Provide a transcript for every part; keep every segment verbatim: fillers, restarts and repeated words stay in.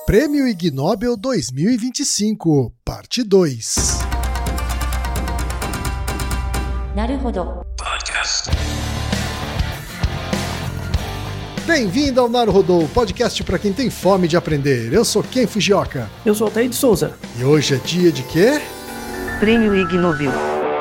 Prêmio Ig Nobel dois mil e vinte e cinco, parte dois. Naruhodo. Bem-vindo ao Naruhodo, podcast para quem tem fome de aprender. Eu sou Ken Fujioka. Eu sou Altair de Souza. E hoje é dia de quê? Prêmio Ig Nobel.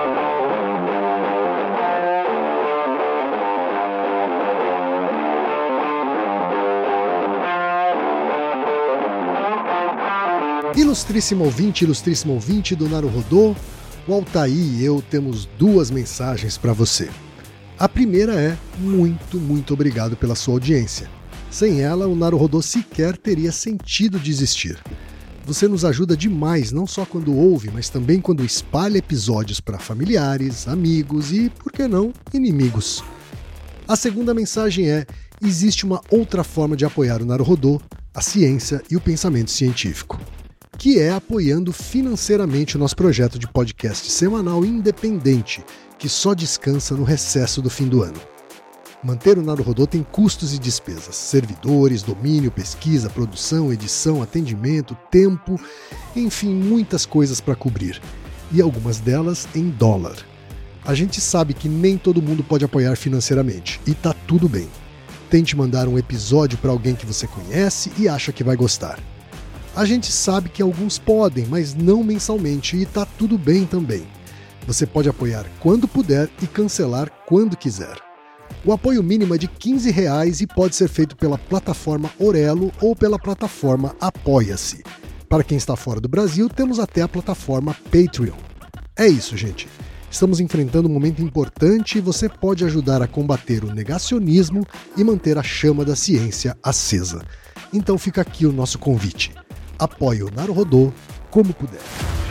Ilustríssimo ouvinte, ilustríssimo ouvinte do Naruhodo, o Altair e eu temos duas mensagens para você. A primeira é muito, muito obrigado pela sua audiência. Sem ela, o Naruhodo sequer teria sentido de existir. Você nos ajuda demais, não só quando ouve, mas também quando espalha episódios para familiares, amigos e, por que não, inimigos. A segunda mensagem é: existe uma outra forma de apoiar o Naruhodo, a ciência e o pensamento científico, que é apoiando financeiramente o nosso projeto de podcast semanal independente, que só descansa no recesso do fim do ano. Manter o Naruhodo tem custos e despesas, servidores, domínio, pesquisa, produção, edição, atendimento, tempo, enfim, muitas coisas para cobrir, e algumas delas em dólar. A gente sabe que nem todo mundo pode apoiar financeiramente, e tá tudo bem. Tente mandar um episódio para alguém que você conhece e acha que vai gostar. A gente sabe que alguns podem, mas não mensalmente, e tá tudo bem também. Você pode apoiar quando puder e cancelar quando quiser. O apoio mínimo é de quinze reais e pode ser feito pela plataforma Orelo ou pela plataforma Apoia-se. Para quem está fora do Brasil, temos até a plataforma Patreon. É isso, gente. Estamos enfrentando um momento importante e você pode ajudar a combater o negacionismo e manter a chama da ciência acesa. Então fica aqui o nosso convite. Apoie o Naruhodo como puder.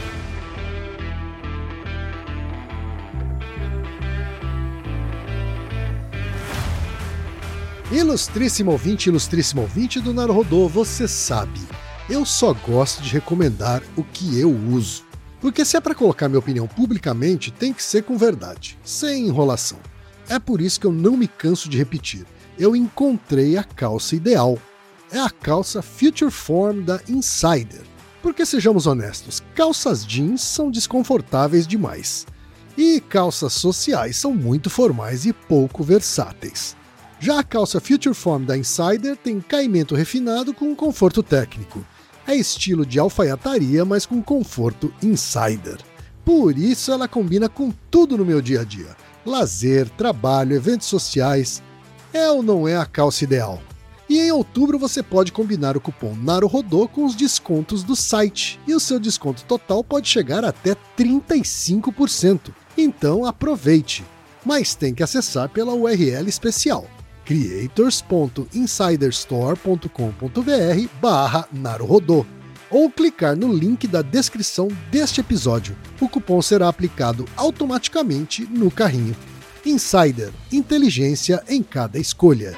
Ilustríssimo ouvinte, ilustríssimo ouvinte do Naruhodo, você sabe, eu só gosto de recomendar o que eu uso. Porque se é para colocar minha opinião publicamente, tem que ser com verdade, sem enrolação. É por isso que eu não me canso de repetir. Eu encontrei a calça ideal. É a calça Future Form da Insider. Porque sejamos honestos, calças jeans são desconfortáveis demais. E calças sociais são muito formais e pouco versáteis. Já a calça Future Form da Insider tem caimento refinado com conforto técnico. É estilo de alfaiataria, mas com conforto insider. Por isso ela combina com tudo no meu dia a dia. Lazer, trabalho, eventos sociais. É ou não é a calça ideal? E em outubro você pode combinar o cupom Naruhodo com os descontos do site. E o seu desconto total pode chegar até trinta e cinco por cento. Então aproveite. Mas tem que acessar pela U R L especial. creators ponto insiderstore ponto com ponto br barra Naruhodo ou clicar no link da descrição deste episódio. O cupom será aplicado automaticamente no carrinho. Insider, inteligência em cada escolha.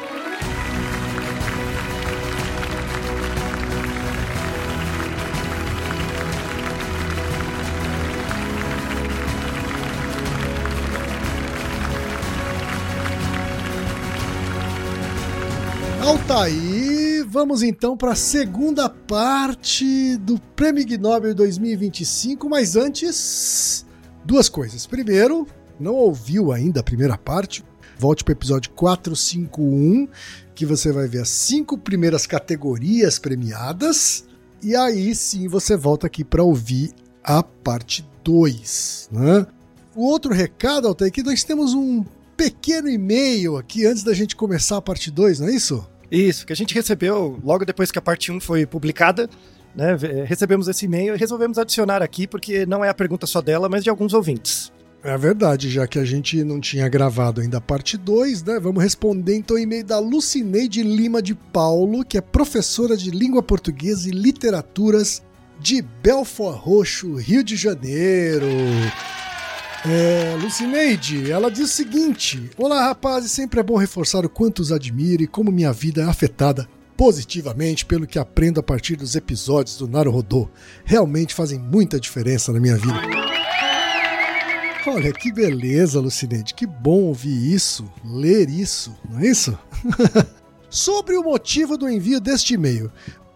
Altair, vamos então para a segunda parte do Prêmio Ig Nobel dois mil e vinte e cinco, mas antes, duas coisas. Primeiro, não ouviu ainda a primeira parte? Volte para o episódio quatrocentos e cinquenta e um, que você vai ver as cinco primeiras categorias premiadas, e aí sim você volta aqui para ouvir a parte dois. Né? O outro recado, Altair, é que nós temos um pequeno e-mail aqui antes da gente começar a parte dois, não é isso? Isso, que a gente recebeu logo depois que a parte um foi publicada, né? Recebemos esse e-mail e resolvemos adicionar aqui, porque não é a pergunta só dela, mas de alguns ouvintes. É verdade, já que a gente não tinha gravado ainda a parte dois, né? Vamos responder então o e-mail da Lucineide Lima de Paulo, que é professora de língua portuguesa e literaturas de Belfort Roxo, Rio de Janeiro. É, Lucineide, ela diz o seguinte: olá rapazes, sempre é bom reforçar o quanto os admiro e como minha vida é afetada positivamente pelo que aprendo a partir dos episódios do Naruhodo. Realmente fazem muita diferença na minha vida. Olha, que beleza, Lucineide, que bom ouvir isso, ler isso, não é isso? Sobre o motivo do envio deste e-mail.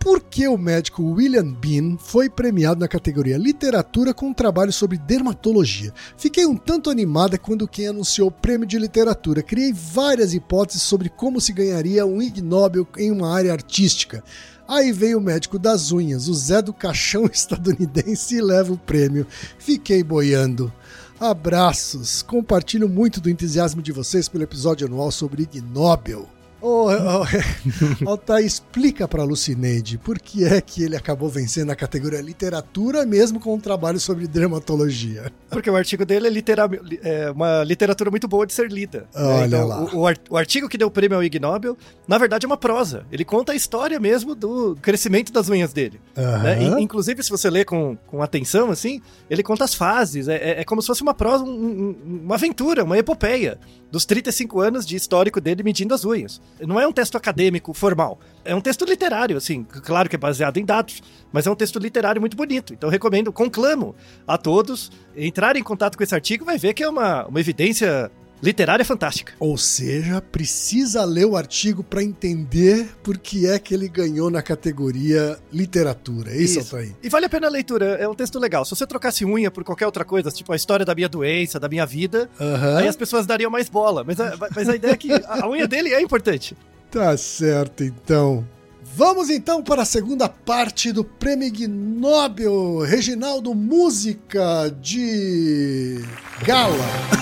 Por que o médico William Bean foi premiado na categoria Literatura com um trabalho sobre dermatologia? Fiquei um tanto animada quando quem anunciou o prêmio de literatura. Criei várias hipóteses sobre como se ganharia um Ig Nobel em uma área artística. Aí veio o médico das unhas, o Zé do Caixão estadunidense, e leva o prêmio. Fiquei boiando. Abraços. Compartilho muito do entusiasmo de vocês pelo episódio anual sobre Ig Nobel. Oh, oh, Altair, explica para a Lucineide por que é que ele acabou vencendo a categoria literatura mesmo com um trabalho sobre dermatologia. Porque o artigo dele é, litera- é uma literatura muito boa de ser lida. Olha então, lá. O, o, art- o artigo que deu o prêmio ao Ig Nobel, na verdade, é uma prosa. Ele conta a história mesmo do crescimento das unhas dele. Uhum. Né? E, inclusive, se você ler com, com atenção, assim, ele conta as fases. É, é, é como se fosse uma prosa, um, um, uma aventura, uma epopeia dos trinta e cinco anos de histórico dele medindo as unhas. Não é um texto acadêmico formal, é um texto literário, assim, claro que é baseado em dados, mas é um texto literário muito bonito. Então eu recomendo, conclamo a todos entrarem em contato com esse artigo, vai ver que é uma, uma evidência literária fantástica. Ou seja, precisa ler o artigo para entender por que é que ele ganhou na categoria literatura. É isso, Isso. Altair? E vale a pena a leitura, é um texto legal. Se você trocasse unha por qualquer outra coisa, tipo a história da minha doença, da minha vida, Uhum. aí as pessoas dariam mais bola. Mas a, mas a ideia é que a unha dele é importante. Tá certo, então. Vamos então para a segunda parte do Prêmio Ig Nobel, Reginaldo, música de gala.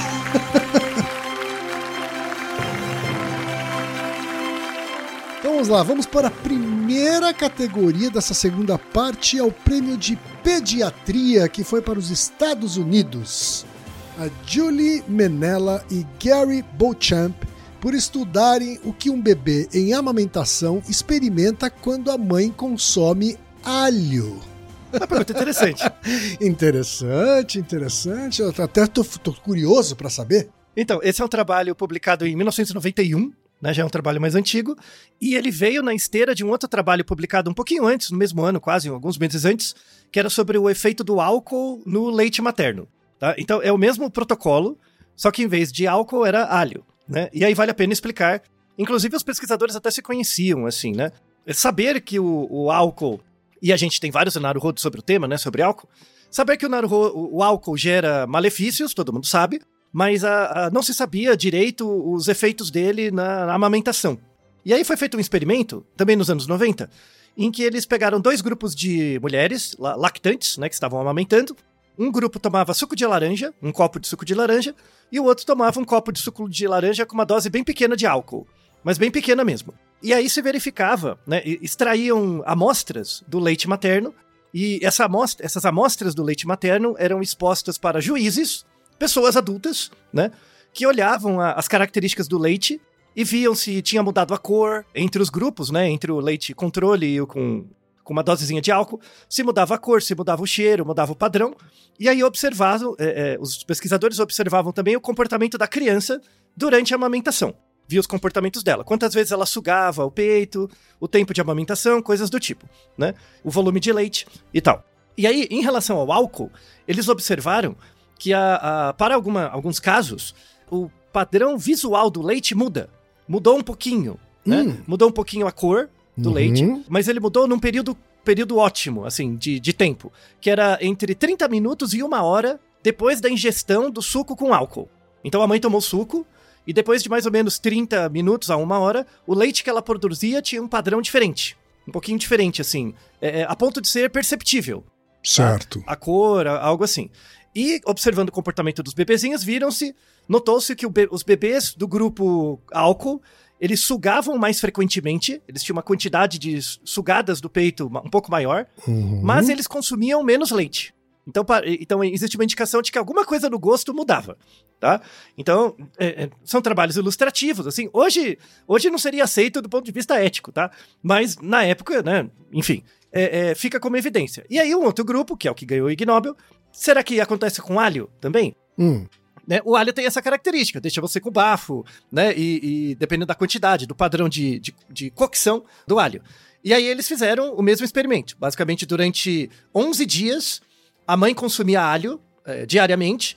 Então vamos lá, vamos para a primeira categoria dessa segunda parte, é o prêmio de pediatria, que foi para os Estados Unidos. A Julie Menella e Gary Beauchamp, por estudarem o que um bebê em amamentação experimenta quando a mãe consome alho. Uma pergunta interessante. Interessante, interessante. Eu até tô, tô curioso para saber. Então, esse é um trabalho publicado em mil novecentos e noventa e um, né, já é um trabalho mais antigo, e ele veio na esteira de um outro trabalho publicado um pouquinho antes, no mesmo ano, quase alguns meses antes, que era sobre o efeito do álcool no leite materno. Tá? Então, é o mesmo protocolo, só que em vez de álcool era alho. Né? E aí vale a pena explicar. Inclusive, os pesquisadores até se conheciam, assim, né? Saber que o, o álcool, e a gente tem vários Naruhodo sobre o tema, né? Sobre álcool. Saber que o, Naruhodo, o álcool gera malefícios, todo mundo sabe, mas a, a, não se sabia direito os efeitos dele na, na amamentação. E aí foi feito um experimento, também nos anos noventa, em que eles pegaram dois grupos de mulheres, lactantes, né? Que estavam amamentando. Um grupo tomava suco de laranja, um copo de suco de laranja, e o outro tomava um copo de suco de laranja com uma dose bem pequena de álcool, mas bem pequena mesmo. E aí se verificava, né, extraíam amostras do leite materno, e essa amostra, essas amostras do leite materno eram expostas para juízes, pessoas adultas, né, que olhavam a, as características do leite e viam se tinha mudado a cor entre os grupos, né, entre o leite controle e o com... com uma dosezinha de álcool, se mudava a cor, se mudava o cheiro, mudava o padrão, e aí observavam, é, é, os pesquisadores observavam também o comportamento da criança durante a amamentação. Via os comportamentos dela, quantas vezes ela sugava o peito, o tempo de amamentação, coisas do tipo, né? O volume de leite e tal. E aí, em relação ao álcool, eles observaram que a, a, para alguma, alguns casos, o padrão visual do leite muda. Mudou um pouquinho, né? Hum. Mudou um pouquinho a cor do Uhum. leite, mas ele mudou num período, período ótimo, assim, de, de tempo, que era entre trinta minutos e uma hora depois da ingestão do suco com álcool. Então a mãe tomou suco, e depois de mais ou menos trinta minutos a uma hora, o leite que ela produzia tinha um padrão diferente, um pouquinho diferente, assim, é, a ponto de ser perceptível. Certo. Tá? A cor, algo assim. E observando o comportamento dos bebezinhos, viram-se, notou-se que o be- os bebês do grupo álcool, eles sugavam mais frequentemente, eles tinham uma quantidade de sugadas do peito um pouco maior, Uhum. mas eles consumiam menos leite. Então, pa- então existe uma indicação de que alguma coisa no gosto mudava, tá? Então, é, é, são trabalhos ilustrativos, assim, hoje, hoje não seria aceito do ponto de vista ético, tá? Mas na época, né, enfim, é, é, fica como evidência. E aí um outro grupo, que é o que ganhou o Ig Nobel, será que acontece com alho também? Hum. Né, o alho tem essa característica, deixa você com bafo, né? E, e dependendo da quantidade, do padrão de, de, de cocção do alho. E aí eles fizeram o mesmo experimento. Basicamente, durante onze dias, a mãe consumia alho é, diariamente,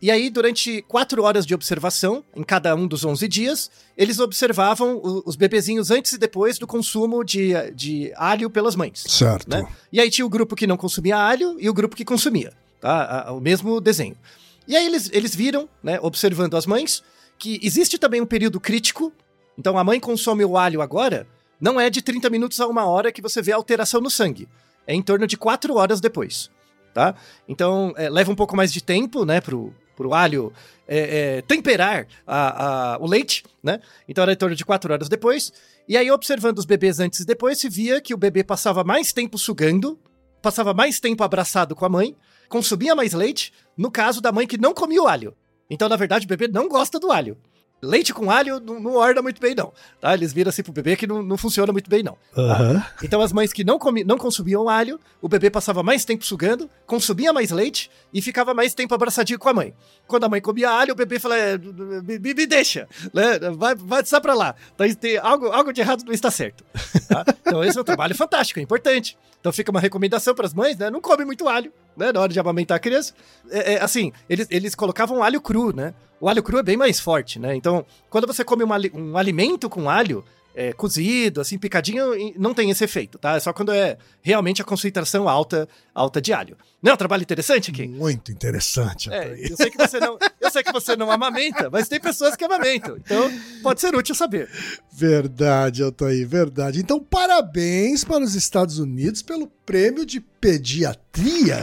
E aí, durante quatro horas de observação, em cada um dos onze dias, eles observavam o, os bebezinhos antes e depois do consumo de, de alho pelas mães. Certo. Né? E aí tinha o grupo que não consumia alho e o grupo que consumia. Tá? O mesmo desenho. E aí eles, eles viram, né, observando as mães, que existe também um período crítico. Então a mãe consome o alho agora, não é de trinta minutos a uma hora que você vê a alteração no sangue. É em torno de quatro horas depois. Tá? Então é, leva um pouco mais de tempo, né, pro... pro alho é, é, temperar a, a, o leite, né? Então era em torno de quatro horas depois. E aí, observando os bebês antes e depois, se via que o bebê passava mais tempo sugando, passava mais tempo abraçado com a mãe, consumia mais leite, no caso da mãe que não comia o alho. Então, na verdade, o bebê não gosta do alho. Leite com alho não, não orna muito bem, não. Tá? Eles viram assim pro bebê que não, não funciona muito bem, não. Uhum. Tá? Então as mães que não, comi, não consumiam alho, o bebê passava mais tempo sugando, consumia mais leite e ficava mais tempo abraçadinho com a mãe. Quando a mãe comia alho, o bebê falava, é, me, me deixa, né? vai, vai só pra lá. Então, tem, algo, algo de errado não está certo. Tá? Então esse é um trabalho fantástico, é importante. Então fica uma recomendação para as mães, né? Não come muito alho, né? Na hora de amamentar a criança. É, é, assim, eles, eles colocavam alho cru, né? O alho cru é bem mais forte, né? Então, quando você come uma, um alimento com alho, é, cozido, assim, picadinho, não tem esse efeito, tá? É só quando é realmente a concentração alta, alta de alho. Não é um trabalho interessante aqui? Muito interessante. É, eu sei que você não, eu sei que você não amamenta, mas tem pessoas que amamentam. Então, pode ser útil saber. Verdade, Altair, verdade. Então, parabéns para os Estados Unidos pelo prêmio de pediatria.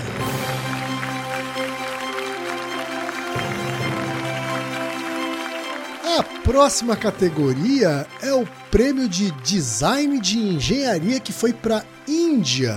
A próxima categoria é o prêmio de design de engenharia que foi para a Índia.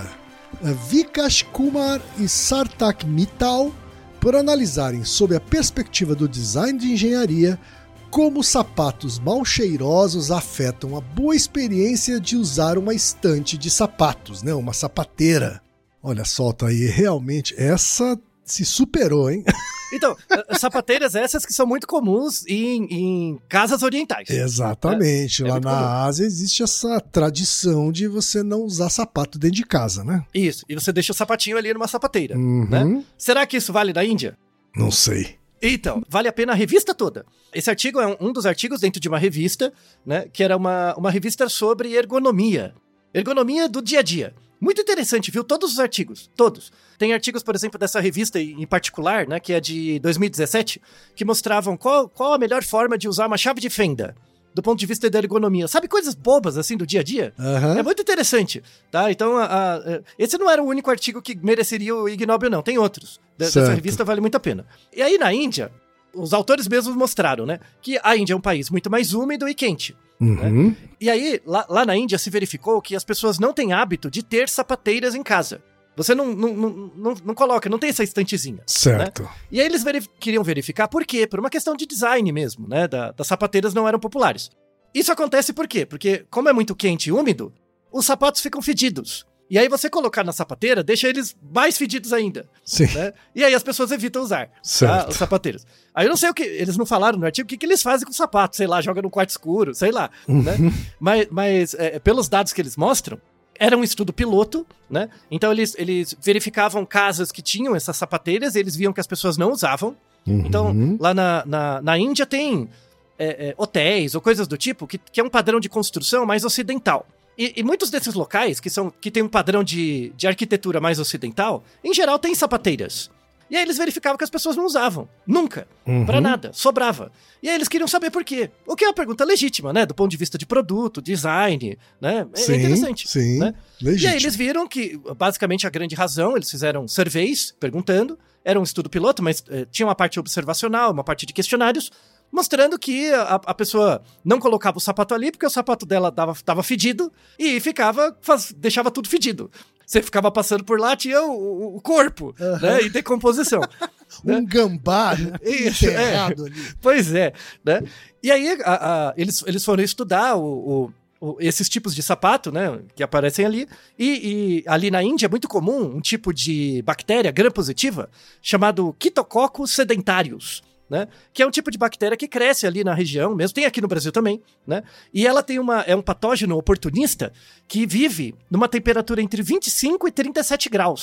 Vikash Kumar e Sartak Mittal, por analisarem sob a perspectiva do design de engenharia como sapatos mal cheirosos afetam a boa experiência de usar uma estante de sapatos, né? Uma sapateira. Olha só, Altair, realmente essa se superou, hein? Então, sapateiras essas que são muito comuns em, em casas orientais. Exatamente. É, Lá é na comum. Ásia existe essa tradição de você não usar sapato dentro de casa, né? Isso, e você deixa o sapatinho ali numa sapateira, Uhum. né? Será que isso vale na Índia? Não sei. Então, vale a pena a revista toda. Esse artigo é um, um dos artigos dentro de uma revista, né? Que era uma, uma revista sobre ergonomia. Ergonomia do dia a dia. Muito interessante, viu? Todos os artigos, todos. Tem artigos, por exemplo, dessa revista em particular, né, que é de dois mil e dezessete, que mostravam qual, qual a melhor forma de usar uma chave de fenda, do ponto de vista da ergonomia. Sabe, coisas bobas, assim, do dia a dia? Uhum. É muito interessante, tá? Então, a, a, esse não era o único artigo que mereceria o Ig Nobel, não. Tem outros. De, dessa revista vale muito a pena. E aí, na Índia, os autores mesmos mostraram, né, que a Índia é um país muito mais úmido e quente. Uhum. Né? E aí, lá, lá na Índia se verificou que as pessoas não têm hábito de ter sapateiras em casa. Você não, não, não, não, não coloca, não tem essa estantezinha. Certo. Né? E aí eles verif- queriam verificar por quê? Por uma questão de design mesmo, né? Da, das sapateiras não eram populares. Isso acontece por quê? Porque, como é muito quente e úmido, os sapatos ficam fedidos. E aí você colocar na sapateira, deixa eles mais fedidos ainda. Sim. Né? E aí as pessoas evitam usar, tá? Os sapateiros. Aí eu não sei o que, eles não falaram no artigo o que, que eles fazem com o sapato, sei lá, joga no quarto escuro, sei lá. Uhum. Né? Mas, mas é, pelos dados que eles mostram, era um estudo piloto, né? Então eles, eles verificavam casas que tinham essas sapateiras e eles viam que as pessoas não usavam. Uhum. Então, lá na, na, na Índia tem é, é, hotéis ou coisas do tipo que, que é um padrão de construção mais ocidental. E, e muitos desses locais, que, são, que tem um padrão de, de arquitetura mais ocidental, em geral tem sapateiras. E aí eles verificavam que as pessoas não usavam. Nunca. Uhum. Pra nada. Sobrava. E aí eles queriam saber por quê. O que é uma pergunta legítima, né? Do ponto de vista de produto, design, né? É Sim, interessante. sim. Né? Legítimo. E aí eles viram que, basicamente, a grande razão, eles fizeram surveys perguntando, era um estudo piloto, mas eh, tinha uma parte observacional, uma parte de questionários, mostrando que a, a pessoa não colocava o sapato ali porque o sapato dela dava, tava fedido e ficava, faz, deixava tudo fedido. Você ficava passando por lá, tinha o, o corpo, uhum. né, em decomposição. Um né? gambá, né? Isso, enterrado é. ali. Pois é, né? E aí a, a, eles, eles foram estudar o, o, o, esses tipos de sapato, né, que aparecem ali, e, e ali na Índia é muito comum um tipo de bactéria gram-positiva chamado Quitococcus sedentarius. Né? Que é um tipo de bactéria que cresce ali na região, mesmo tem aqui no Brasil também, né? E ela tem uma, é um patógeno oportunista que vive numa temperatura entre vinte e cinco e trinta e sete graus,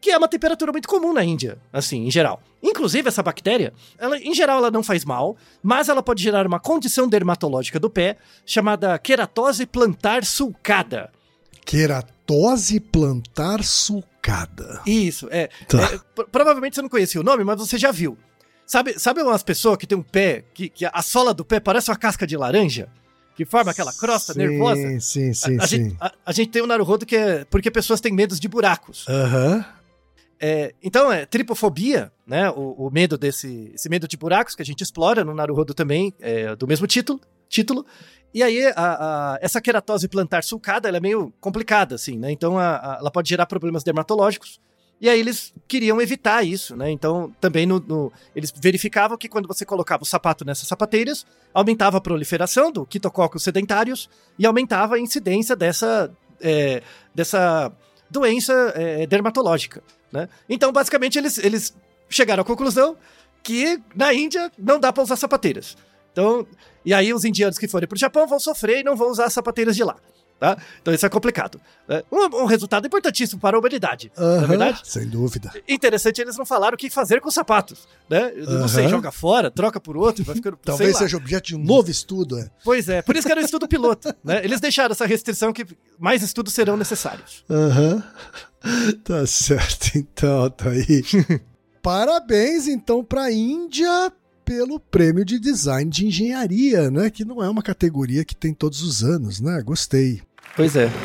que é uma temperatura muito comum na Índia, assim, em geral. Inclusive, essa bactéria, ela, em geral, ela não faz mal, mas ela pode gerar uma condição dermatológica do pé chamada queratose plantar sulcada. Queratose plantar sulcada. Isso, é. Tá. é provavelmente você não conhecia o nome, mas você já viu. Sabe, sabe umas pessoas que tem um pé, que, que a sola do pé parece uma casca de laranja? Que forma aquela crosta sim, nervosa? Sim, sim, a, a sim. Gente, a, a gente tem um Naruhodo que é porque pessoas têm medos de buracos. Aham. Uhum. É, então, é tripofobia, né? O, o medo desse esse medo de buracos que a gente explora no Naruhodo também, é, do mesmo título. título. E aí, a, a, essa queratose plantar sulcada, ela é meio complicada, assim, né? Então, a, a, ela pode gerar problemas dermatológicos. E aí, eles queriam evitar isso, né? Então, também, no, no, eles verificavam que quando você colocava o sapato nessas sapateiras, aumentava a proliferação do quitococcus sedentários e aumentava a incidência dessa, é, dessa doença é, dermatológica, né? Então, basicamente, eles, eles chegaram à conclusão que na Índia não dá para usar sapateiras. Então, e aí os indianos que forem pro Japão vão sofrer e não vão usar as sapateiras de lá, tá? Então isso é complicado. Né? Um, um resultado importantíssimo para a humanidade, uhum, não é verdade? Sem dúvida. Interessante, eles não falaram o que fazer com os sapatos, né? Eu uhum. Não sei, joga fora, troca por outro, vai ficando... Talvez seja objeto de um novo estudo, é. Pois é, por isso que era um estudo piloto, né? Eles deixaram essa restrição que mais estudos serão necessários. Aham. Uhum. Tá certo, então, tá aí. Parabéns, então, pra Índia pelo prêmio de design de engenharia, né? Que não é uma categoria que tem todos os anos, né? Gostei. Pois é.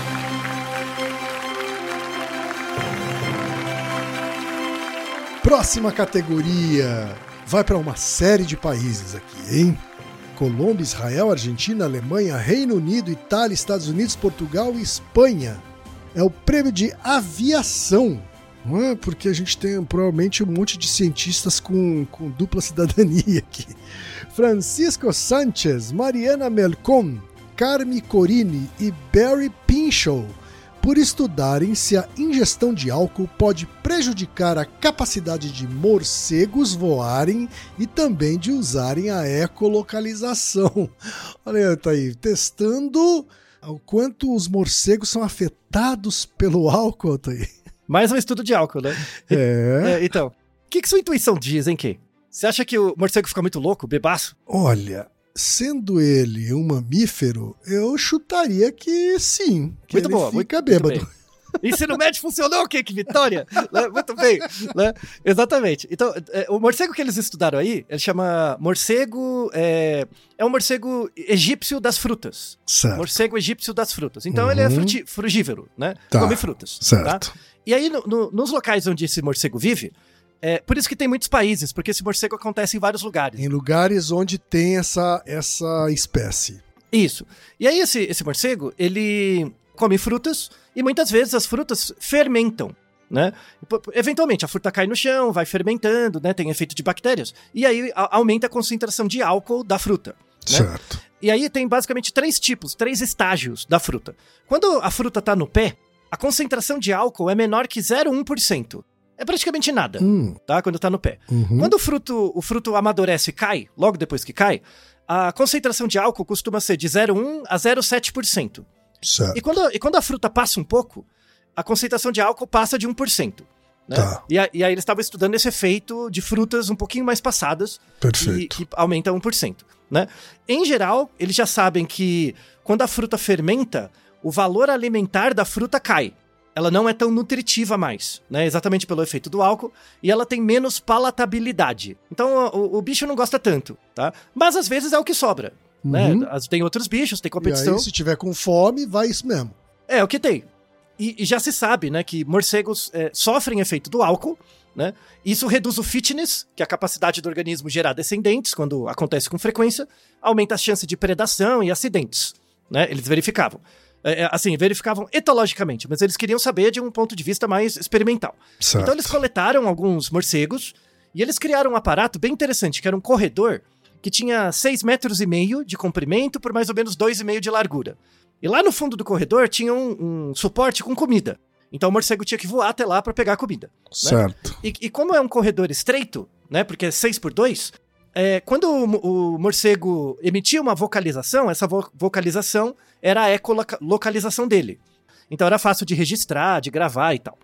Próxima categoria vai para uma série de países aqui, hein? Colômbia, Israel, Argentina, Alemanha, Reino Unido, Itália, Estados Unidos, Portugal e Espanha. É o prêmio de aviação. Não é? Porque a gente tem provavelmente um monte de cientistas com, com dupla cidadania aqui. Francisco Sánchez, Mariana Melcon, Carmi Corini e Barry Pinchot, por estudarem se a ingestão de álcool pode prejudicar a capacidade de morcegos voarem e também de usarem a ecolocalização. Olha, tá aí, testando o quanto os morcegos são afetados pelo álcool, tá aí. Mais um estudo de álcool, né? É. é então, o que, que sua intuição diz, hein, Kê? Você acha que o morcego fica muito louco, bebaço? Olha, sendo ele um mamífero, eu chutaria que sim. Que muito ele boa, fica muito, bêbado. Muito bem. Ensino médio funcionou, que que vitória! né? Muito bem, né? Exatamente. Então, é, o morcego que eles estudaram aí, ele chama morcego, é, é um morcego egípcio das frutas. Certo. Morcego egípcio das frutas. Então uhum. ele é fruti, frugívoro, né? Tá. Come frutas. Certo. Tá? E aí, no, no, nos locais onde esse morcego vive, é por isso que tem muitos países, porque esse morcego acontece em vários lugares. Em lugares onde tem essa, essa espécie. Isso. E aí esse, esse morcego, ele come frutas e muitas vezes as frutas fermentam, né? Eventualmente a fruta cai no chão, vai fermentando, né? Tem efeito de bactérias. E aí a, aumenta a concentração de álcool da fruta. Né? Certo. E aí tem basicamente três tipos, três estágios da fruta. Quando a fruta tá no pé, a concentração de álcool é menor que zero vírgula um por cento. É praticamente nada, hum. tá? Quando tá no pé. Uhum. Quando o fruto, o fruto amadurece e cai, logo depois que cai, a concentração de álcool costuma ser de zero vírgula um a zero vírgula sete por cento. Certo. E quando, e quando a fruta passa um pouco, a concentração de álcool passa de um por cento. Né? Tá. E, a, e aí eles estavam estudando esse efeito de frutas um pouquinho mais passadas. Perfeito. Que aumenta um por cento. Né? Em geral, eles já sabem que quando a fruta fermenta, o valor alimentar da fruta cai. Ela não é tão nutritiva mais, né? Exatamente pelo efeito do álcool, e ela tem menos palatabilidade. Então o, o bicho não gosta tanto, tá? Mas às vezes é o que sobra, uhum. né? Tem outros bichos, tem competição. E aí, se tiver com fome, vai isso mesmo. É, o que tem. E, e já se sabe, né, que morcegos é, sofrem efeito do álcool, né? Isso reduz o fitness, que é a capacidade do organismo gerar descendentes, quando acontece com frequência, aumenta a chance de predação e acidentes, né? Eles verificavam. É, assim, verificavam etologicamente, mas eles queriam saber de um ponto de vista mais experimental. Certo. Então eles coletaram alguns morcegos e eles criaram um aparato bem interessante, que era um corredor que tinha seis metros e meio de comprimento por mais ou menos dois e meio de largura. E lá no fundo do corredor tinha um, um suporte com comida. Então o morcego tinha que voar até lá para pegar a comida. Certo. Né? E, e como é um corredor estreito, né, porque é seis por dois, é, quando o, o morcego emitia uma vocalização, essa vo- vocalização era a ecolocalização dele. Então era fácil de registrar, de gravar e tal.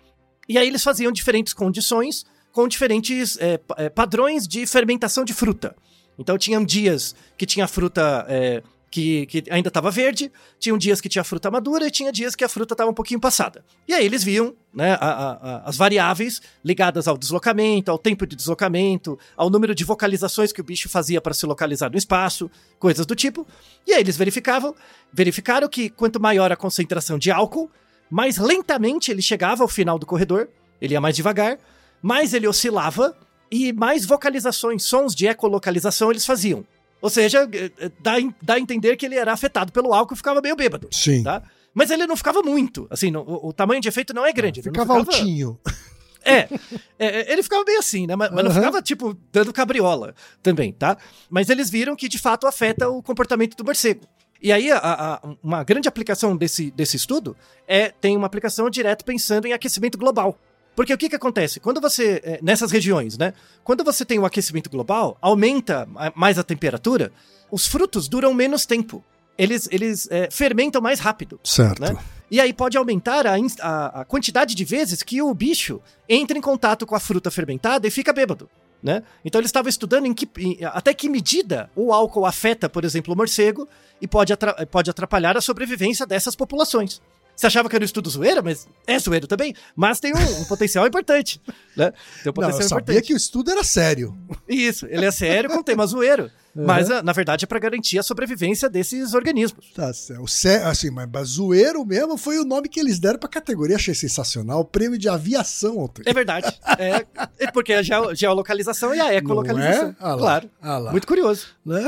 E aí eles faziam diferentes condições com diferentes é, é, padrões de fermentação de fruta. Então tinham dias que tinha fruta é, que, que ainda estava verde, tinham dias que tinha fruta madura e tinha dias que a fruta estava um pouquinho passada. E aí eles viam, né, a, a, a, as variáveis ligadas ao deslocamento, ao tempo de deslocamento, ao número de vocalizações que o bicho fazia para se localizar no espaço, coisas do tipo. E aí eles verificavam, verificaram que quanto maior a concentração de álcool, mais lentamente ele chegava ao final do corredor, ele ia mais devagar, mais ele oscilava e mais vocalizações, sons de ecolocalização eles faziam. Ou seja, dá, dá a entender que ele era afetado pelo álcool e ficava meio bêbado. Sim. Tá? Mas ele não ficava muito, assim, no, o, o tamanho de efeito não é grande. Ele ficava, não ficava altinho. É, é, ele ficava bem assim, né? Mas, mas não Uhum. ficava, tipo, dando cabriola também, tá? Mas eles viram que, de fato, afeta o comportamento do morcego. E aí, a, a, uma grande aplicação desse, desse estudo é, tem uma aplicação direto pensando em aquecimento global. Porque o que que acontece? Quando você, é, nessas regiões, né? Quando você tem um aquecimento global, aumenta mais a temperatura, os frutos duram menos tempo. Eles, eles é, fermentam mais rápido. Certo. Né? E aí pode aumentar a, a, a quantidade de vezes que o bicho entra em contato com a fruta fermentada e fica bêbado. Né? Então eles estavam estudando em que, em, até que medida o álcool afeta, por exemplo, o morcego e pode, atra, pode atrapalhar a sobrevivência dessas populações. Você achava que era um estudo zoeira, mas é zoeiro também, mas tem um, um potencial importante. Né? Tem um potencial Não, eu sabia importante. que o estudo era sério. Isso, ele é sério com tema zoeiro. Uhum. Mas, na verdade, é para garantir a sobrevivência desses organismos. Tá certo. O sé- assim, mas zoeiro mesmo foi o nome que eles deram pra categoria. Achei sensacional. O prêmio de aviação. Altair. É verdade. É, é porque a geo- geolocalização e a ecolocalização. Não é? Ah lá, Claro. ah lá. Muito curioso. Né?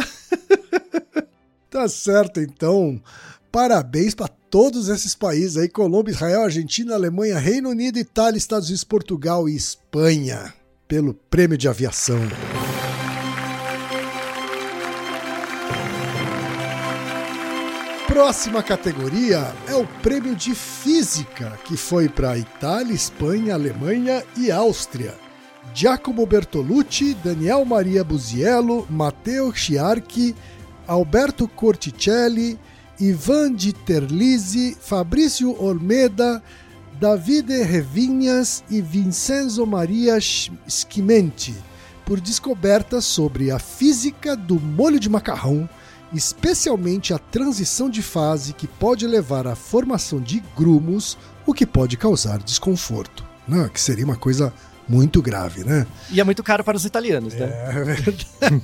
Tá certo, então. Parabéns para todos esses países aí: Colômbia, Israel, Argentina, Alemanha, Reino Unido, Itália, Estados Unidos, Portugal e Espanha, pelo prêmio de aviação. Próxima categoria é o prêmio de física, que foi para Itália, Espanha, Alemanha e Áustria. Giacomo Bertolucci, Daniel Maria Busiello, Matteo Chiarchi, Alberto Corticelli, Ivan Di Terlizzi, Fabrício Olmeda, Davide Revinhas e Vincenzo Maria Schimenti, por descobertas sobre a física do molho de macarrão, especialmente a transição de fase que pode levar à formação de grumos, o que pode causar desconforto. Não, que seria uma coisa muito grave, né? E é muito caro para os italianos, né? É verdade.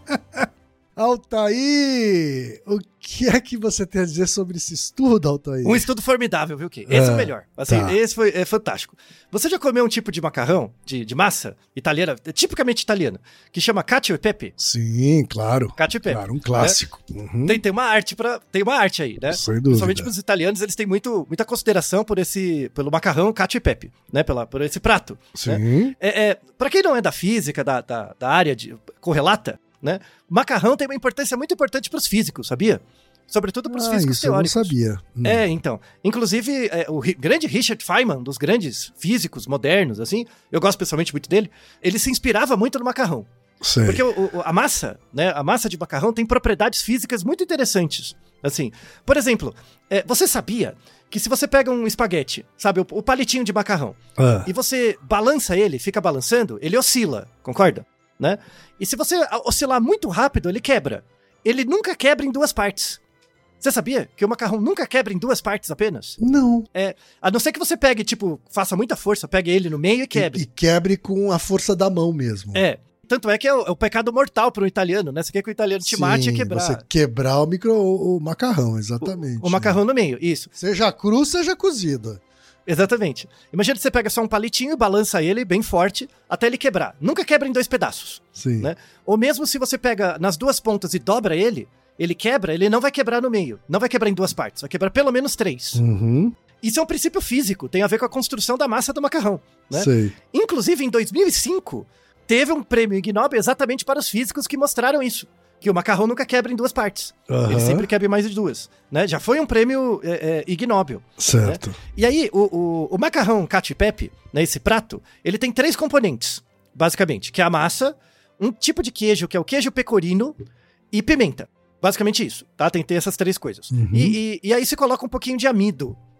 Altair, o que é que você tem a dizer sobre esse estudo, Altair? Um estudo formidável, viu, Kim? Esse é, é o melhor. Assim, tá. Esse foi é fantástico. Você já comeu um tipo de macarrão, de, de massa italiana, tipicamente italiana, que chama cacio e pepe? Sim, claro. Cacio e pepe. Claro, um clássico. Né? Uhum. Tem, tem uma arte para, tem uma arte aí, né? Sem dúvida. Principalmente para os italianos, eles têm muito, muita consideração por esse, pelo macarrão cacio e pepe, né? Pela, por esse prato. Sim. Né? É, é, para quem não é da física, da, da, da área de correlata, né? O macarrão tem uma importância muito importante para os físicos, sabia? Sobretudo para os ah, físicos isso teóricos. Eu não sabia. Hum. É, então. Inclusive, é, o ri- grande Richard Feynman, dos grandes físicos modernos, assim, eu gosto pessoalmente muito dele, ele se inspirava muito no macarrão. Sei. Porque o, o, a massa, né, a massa de macarrão tem propriedades físicas muito interessantes. Assim, por exemplo, é, você sabia que se você pega um espaguete, sabe, o, o palitinho de macarrão, Ah. e você balança ele, fica balançando, ele oscila, concorda? Né? E se você oscilar muito rápido, ele quebra. Ele nunca quebra em duas partes. Você sabia que o macarrão nunca quebra em duas partes apenas? Não. É, a não ser que você pegue, tipo, faça muita força, pegue ele no meio e quebre. E, e quebre com a força da mão mesmo. É. Tanto é que é o, é o pecado mortal para um italiano, né? Você quer que o italiano te Sim, mate e quebrar. Você quebrar o, micro, o, o macarrão, exatamente. O, o macarrão no meio, isso. Seja cru, seja cozido. Exatamente. Imagina que você pega só um palitinho e balança ele bem forte até ele quebrar. Nunca quebra em dois pedaços. Sim. Né? Ou mesmo se você pega nas duas pontas e dobra ele, ele quebra, ele não vai quebrar no meio. Não vai quebrar em duas partes, vai quebrar pelo menos três. Uhum. Isso é um princípio físico, tem a ver com a construção da massa do macarrão. Né? Sei. Inclusive, em dois mil e cinco, teve um prêmio Ig Nobel exatamente para os físicos que mostraram isso. Que o macarrão nunca quebra em duas partes. Uhum. Ele sempre quebra em mais de duas. Né? Já foi um prêmio é, é, Ig Nobel. Certo. Né? E aí, o, o, o macarrão cacio e pepe, né, esse prato, ele tem três componentes, basicamente. Que é a massa, um tipo de queijo, que é o queijo pecorino, e pimenta. Basicamente isso, tá? Tem que ter essas três coisas. Uhum. E, e, e aí você coloca um pouquinho de amido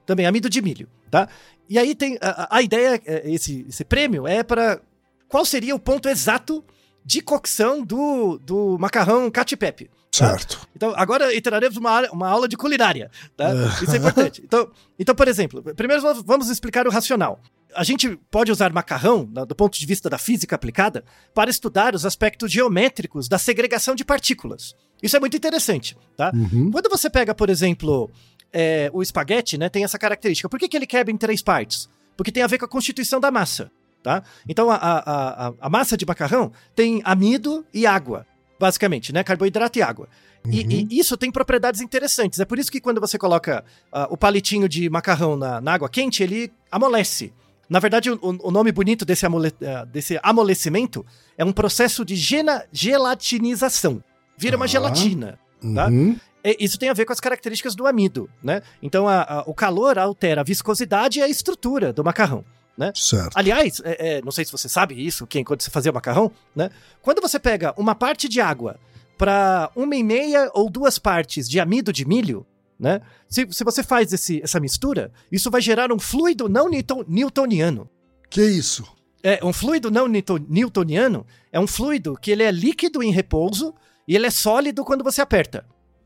também amido de milho, tá? E aí tem a, a ideia, esse, esse prêmio é para qual seria o ponto exato de cocção do, do macarrão cacio e pepe. Tá? Certo. Então, agora entraremos numa uma aula de culinária, tá? Isso é importante. Então, então, por exemplo, primeiro vamos explicar o racional. A gente pode usar macarrão, do ponto de vista da física aplicada, para estudar os aspectos geométricos da segregação de partículas. Isso é muito interessante, tá? Uhum. Quando você pega, por exemplo, é, o espaguete, né, tem essa característica. Por que, que ele quebra em três partes? Porque tem a ver com a constituição da massa, tá? Então, a, a, a, a massa de macarrão tem amido e água, basicamente, né? Carboidrato e água. Uhum. E, e isso tem propriedades interessantes. É por isso que quando você coloca uh, o palitinho de macarrão na, na água quente, ele amolece. Na verdade, o, o nome bonito desse, amole, uh, desse amolecimento é um processo de gena, gelatinização. Vira uma ah. gelatina, tá? Uhum. E, isso tem a ver com as características do amido, né? Então, a, a, o calor altera a viscosidade e a estrutura do macarrão. Né? Certo. Aliás, é, é, não sei se você sabe isso, quem, quando você fazia o macarrão, né? Quando você pega uma parte de água para uma e meia ou duas partes de amido de milho, né? Se, se você faz esse, essa mistura, isso vai gerar um fluido não newton, newtoniano. Que isso? É, um fluido não newton, newtoniano é um fluido que ele é líquido em repouso e ele é sólido quando você aperta.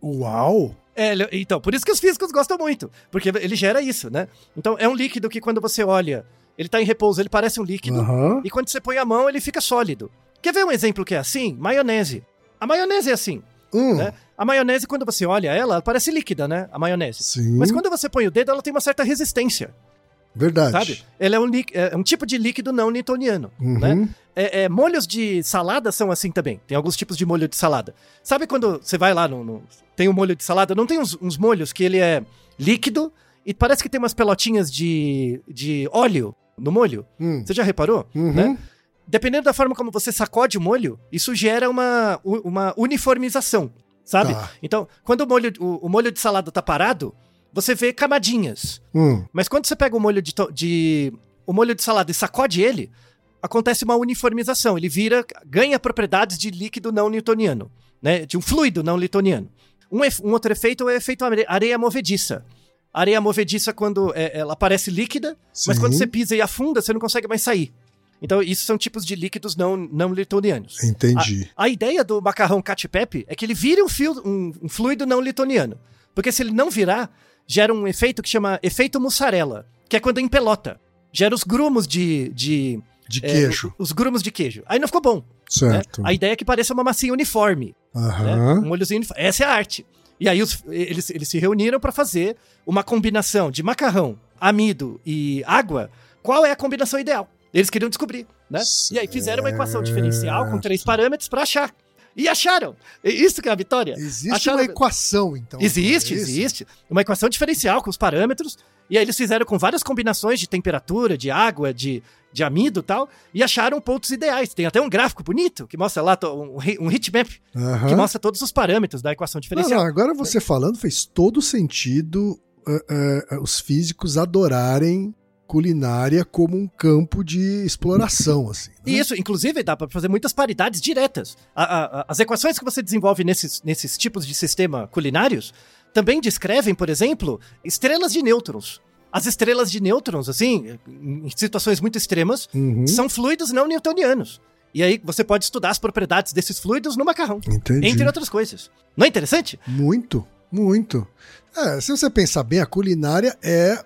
Uau! É, então, por isso que os físicos gostam muito, porque ele gera isso, né? Então, é um líquido que quando você olha, ele tá em repouso, ele parece um líquido, uhum. e quando você põe a mão, ele fica sólido. Quer ver um exemplo que é assim? Maionese. A maionese é assim, hum. né? A maionese, quando você olha ela, ela parece líquida, né? A maionese. Sim. Mas quando você põe o dedo, ela tem uma certa resistência. Verdade. Sabe? Ela é um, é um tipo de líquido não newtoniano, uhum. né? É, é, molhos de salada são assim também. Tem alguns tipos de molho de salada. Sabe quando você vai lá no... no tem um molho de salada? Não tem uns, uns molhos que ele é líquido e parece que tem umas pelotinhas de, de óleo no molho? Hum. Você já reparou? Uhum. Né? Dependendo da forma como você sacode o molho, isso gera uma, uma uniformização, sabe? Tá. Então, quando o molho, o, o molho de salada tá parado, você vê camadinhas. Hum. Mas quando você pega o molho de, de, o molho de salada e sacode ele, acontece uma uniformização. Ele vira, ganha propriedades de líquido não newtoniano, né? De um fluido não newtoniano. Um, um outro efeito é o efeito areia movediça. A areia movediça, quando é, ela parece líquida, Sim. mas quando você pisa e afunda, você não consegue mais sair. Então, isso são tipos de líquidos não, não newtonianos. Entendi. A, a ideia do macarrão cacio e pepe é que ele vire um, fio, um, um fluido não newtoniano. Porque se ele não virar, gera um efeito que chama efeito mussarela, que é quando empelota. Gera os grumos de... De, de é, queijo. Os grumos de queijo. Aí não ficou bom. Certo. Né? A ideia é que pareça uma massinha uniforme. Uhum. Né? Um molhozinho uniforme. Essa é a arte. E aí os, eles, eles se reuniram para fazer uma combinação de macarrão, amido e água. Qual é a combinação ideal? Eles queriam descobrir, né? E aí fizeram uma equação diferencial com três parâmetros para achar. E acharam. Isso que é a vitória. Existe acharam... uma equação, então. Existe, é existe. Uma equação diferencial com os parâmetros. E aí eles fizeram com várias combinações de temperatura, de água, de, de amido e tal. E acharam pontos ideais. Tem até um gráfico bonito que mostra lá um, um heatmap uhum. que mostra todos os parâmetros da equação diferencial. Não, não, agora você falando fez todo sentido uh, uh, os físicos adorarem culinária como um campo de exploração, assim. Né? E isso, inclusive, dá para fazer muitas paridades diretas. A, a, a, as equações que você desenvolve nesses, nesses tipos de sistema culinários também descrevem, por exemplo, estrelas de nêutrons. As estrelas de nêutrons, assim, em situações muito extremas, uhum. são fluidos não newtonianos. E aí você pode estudar as propriedades desses fluidos no macarrão. Entendi. Entre outras coisas. Não é interessante? Muito, muito. É, se você pensar bem, a culinária é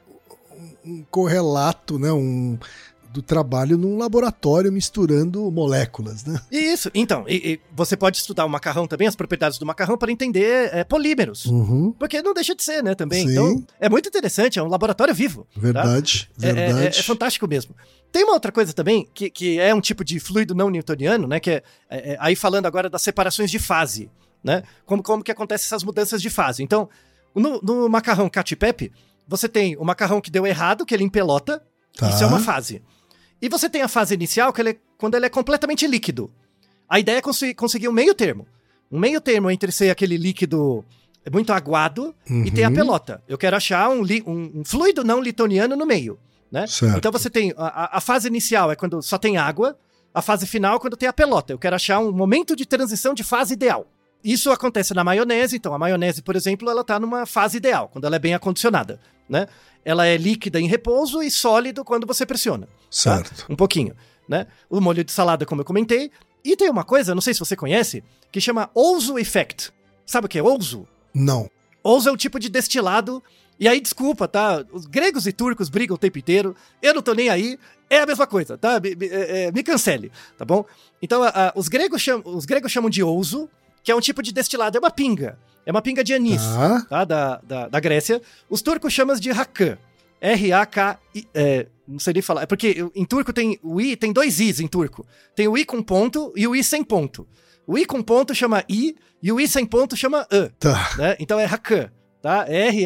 um correlato, né, um, do trabalho num laboratório misturando moléculas, né? Isso, então, e, e você pode estudar o macarrão também, as propriedades do macarrão, para entender é, polímeros. Uhum. Porque não deixa de ser, né, também. Sim. Então, é muito interessante, é um laboratório vivo. Verdade, tá? verdade. É, é, é fantástico mesmo. Tem uma outra coisa também, que, que é um tipo de fluido não newtoniano, né, que é, é, é aí falando agora das separações de fase, né? Como, como que acontecem essas mudanças de fase. Então, no, no macarrão cacio e pepe, você tem o macarrão que deu errado, que ele empelota, tá. Isso é uma fase. E você tem a fase inicial, que ele é, quando ele é completamente líquido. A ideia é conseguir, conseguir um meio termo. Um meio termo entre ser aquele líquido muito aguado uhum. e ter a pelota. Eu quero achar um, um, um fluido não newtoniano no meio. Né? Então você tem, a, a fase inicial é quando só tem água, a fase final é quando tem a pelota. Eu quero achar um momento de transição de fase ideal. Isso acontece na maionese, então a maionese, por exemplo, ela está numa fase ideal, quando ela é bem acondicionada. né? Ela é líquida em repouso e sólido quando você pressiona. Certo. Tá? Um pouquinho, né? O molho de salada, como eu comentei. E tem uma coisa, não sei se você conhece, que chama ouzo effect. Sabe o que é ouzo? Não. Ouzo é um tipo de destilado. E aí, desculpa, tá? Os gregos e turcos brigam o tempo inteiro. Eu não tô nem aí. É a mesma coisa, tá? Me, me, é, me cancele, tá bom? Então, a, a, os, gregos chamam, os gregos chamam de ouzo, que é um tipo de destilado. É uma pinga. É uma pinga de anis, tá. tá? Da, da, da Grécia. Os turcos chamam de rakı. R A K I. É, não sei nem falar. É porque em turco tem o I, tem dois Is em turco. Tem o I com ponto e o I sem ponto. O I com ponto chama I e o I sem ponto chama A. Tá. Né? Então é rakı. Tá?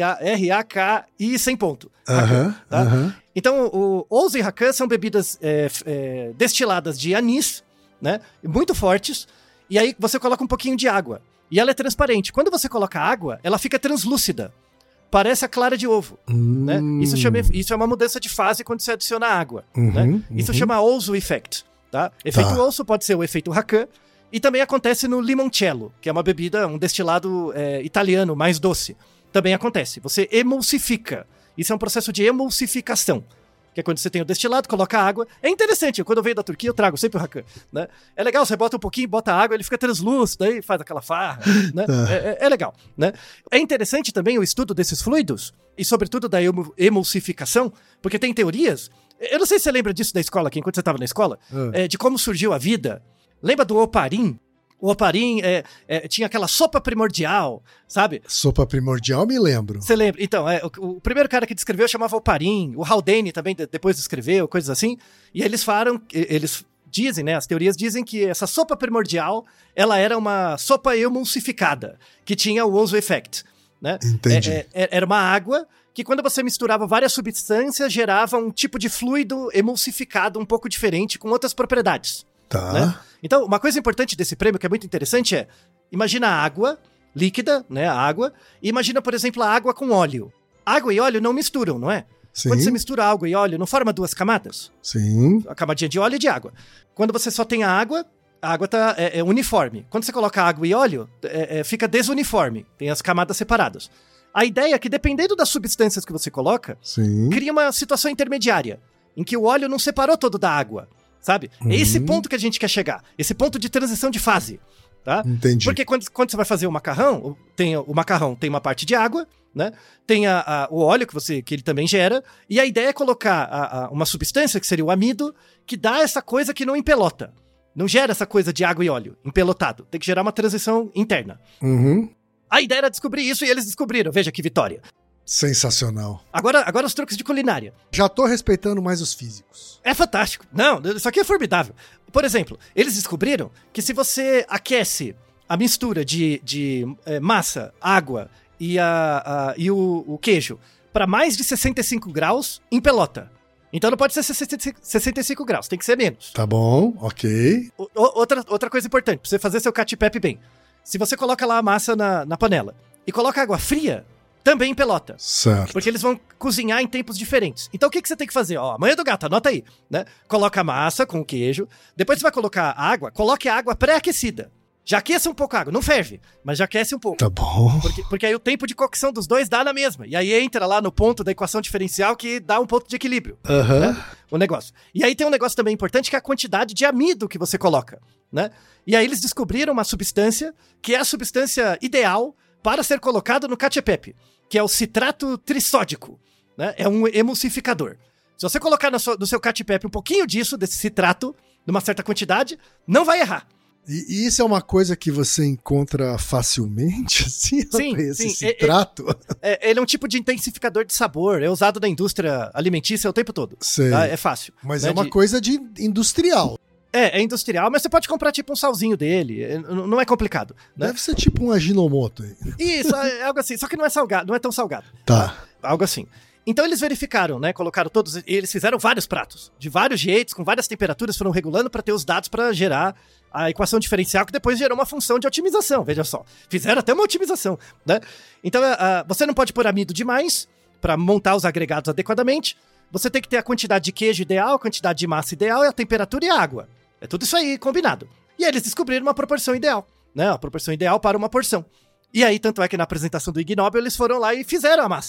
R A K I sem ponto. Aham, Uh-huh, tá? uh-huh. Então, o ouzo e rakı são bebidas é, é, destiladas de anis, né? Muito fortes. E aí você coloca um pouquinho de água. E ela é transparente. Quando você coloca água, ela fica translúcida. Parece a clara de ovo. Hum. Né? Isso, chama, isso é uma mudança de fase quando você adiciona água. Uhum, né? uhum. Isso chama ouzo effect. Tá? Efeito Tá. ouzo pode ser o efeito rakı. E também acontece no limoncello, que é uma bebida, um destilado é, italiano mais doce. Também acontece. Você emulsifica. Isso é um processo de emulsificação. Que é quando você tem o destilado, coloca água. É interessante, quando eu venho da Turquia, eu trago sempre o rakı, né? É legal, você bota um pouquinho, bota água, ele fica translúcido, aí faz aquela farra, né? É, é, é legal, né? É interessante também o estudo desses fluidos, e sobretudo da emu- emulsificação, porque tem teorias. Eu não sei se você lembra disso da escola, aqui, enquanto você estava na escola, Hum. é, de como surgiu a vida. Lembra do oparim? O oparim é, é, tinha aquela sopa primordial, sabe? Sopa primordial, me lembro. Você lembra? Então, é, o, o primeiro cara que descreveu chamava oparim, o Haldane também de, depois descreveu, coisas assim, e eles falaram, eles dizem, né, as teorias dizem que essa sopa primordial, ela era uma sopa emulsificada, que tinha o ouzo effect, né? Entendi. É, é, era uma água que quando você misturava várias substâncias, gerava um tipo de fluido emulsificado um pouco diferente, com outras propriedades. Tá. Né? Então, uma coisa importante desse prêmio, que é muito interessante, é, imagina a água líquida, né, a água, e imagina, por exemplo, a água com óleo. Água e óleo não misturam, não é? Sim. Quando você mistura água e óleo, não forma duas camadas? Sim. A camadinha de óleo e de água. Quando você só tem a água, a água tá, é, é uniforme. Quando você coloca água e óleo, é, é, fica desuniforme, tem as camadas separadas. A ideia é que, dependendo das substâncias que você coloca, Sim. cria uma situação intermediária, em que o óleo não separou todo da água. Sabe? É esse Uhum. ponto que a gente quer chegar. Esse ponto de transição de fase. Tá? Entendi. Porque quando, quando você vai fazer o macarrão, tem, o macarrão tem uma parte de água, né? Tem a, a, o óleo que, você, que ele também gera, e a ideia é colocar a, a, uma substância, que seria o amido, que dá essa coisa que não empelota. Não gera essa coisa de água e óleo, empelotado. Tem que gerar uma transição interna. Uhum. A ideia era descobrir isso e eles descobriram. Veja que vitória. Sensacional. Agora, agora os truques de culinária. Já tô respeitando mais os físicos. É fantástico. Não, isso aqui é formidável. Por exemplo, eles descobriram que se você aquece a mistura de, de é, massa, água e, a, a, e o, o queijo para mais de sessenta e cinco graus, empelota. Então não pode ser sessenta e cinco graus, tem que ser menos. Tá bom, ok. O, outra, outra coisa importante, pra você fazer seu cacio-e-pepe bem. Se você coloca lá a massa na, na panela e coloca água fria, também empelota. Certo. Porque eles vão cozinhar em tempos diferentes. Então o que, que você tem que fazer? Ó, manha do gato, anota aí, né? Coloca a massa com o queijo, depois você vai colocar água, coloque a água pré-aquecida. Já aqueça um pouco a água, não ferve, mas já aquece um pouco. Tá bom. Porque, porque aí o tempo de cocção dos dois dá na mesma. E aí entra lá no ponto da equação diferencial que dá um ponto de equilíbrio. Aham. Né? O negócio. E aí tem um negócio também importante que é a quantidade de amido que você coloca, né? E aí eles descobriram uma substância que é a substância ideal para ser colocado no cacio-e-pepe, que é o citrato trissódico, né? É um emulsificador. Se você colocar no seu, no seu cacio-e-pepe um pouquinho disso, desse citrato, numa certa quantidade, não vai errar. E isso é uma coisa que você encontra facilmente, assim? Sim, esse sim. citrato? É, ele é um tipo de intensificador de sabor, é usado na indústria alimentícia o tempo todo. Sei. Tá? É fácil. Mas né? é uma de... coisa de industrial. É, é industrial, mas você pode comprar tipo um salzinho dele, é, não é complicado. Né? Deve ser tipo um Ajinomoto aí. Isso, é algo assim, só que não é salgado, não é tão salgado. Tá. Algo assim. Então eles verificaram, né, colocaram todos, eles fizeram vários pratos, de vários jeitos, com várias temperaturas, foram regulando para ter os dados para gerar a equação diferencial, que depois gerou uma função de otimização, veja só. Fizeram até uma otimização, né? Então uh, você não pode pôr amido demais para montar os agregados adequadamente, você tem que ter a quantidade de queijo ideal, a quantidade de massa ideal, e a temperatura e a água. É tudo isso aí combinado. E aí eles descobriram uma proporção ideal, né? A proporção ideal para uma porção. E aí, tanto é que na apresentação do Ig Nobel, eles foram lá e fizeram a massa.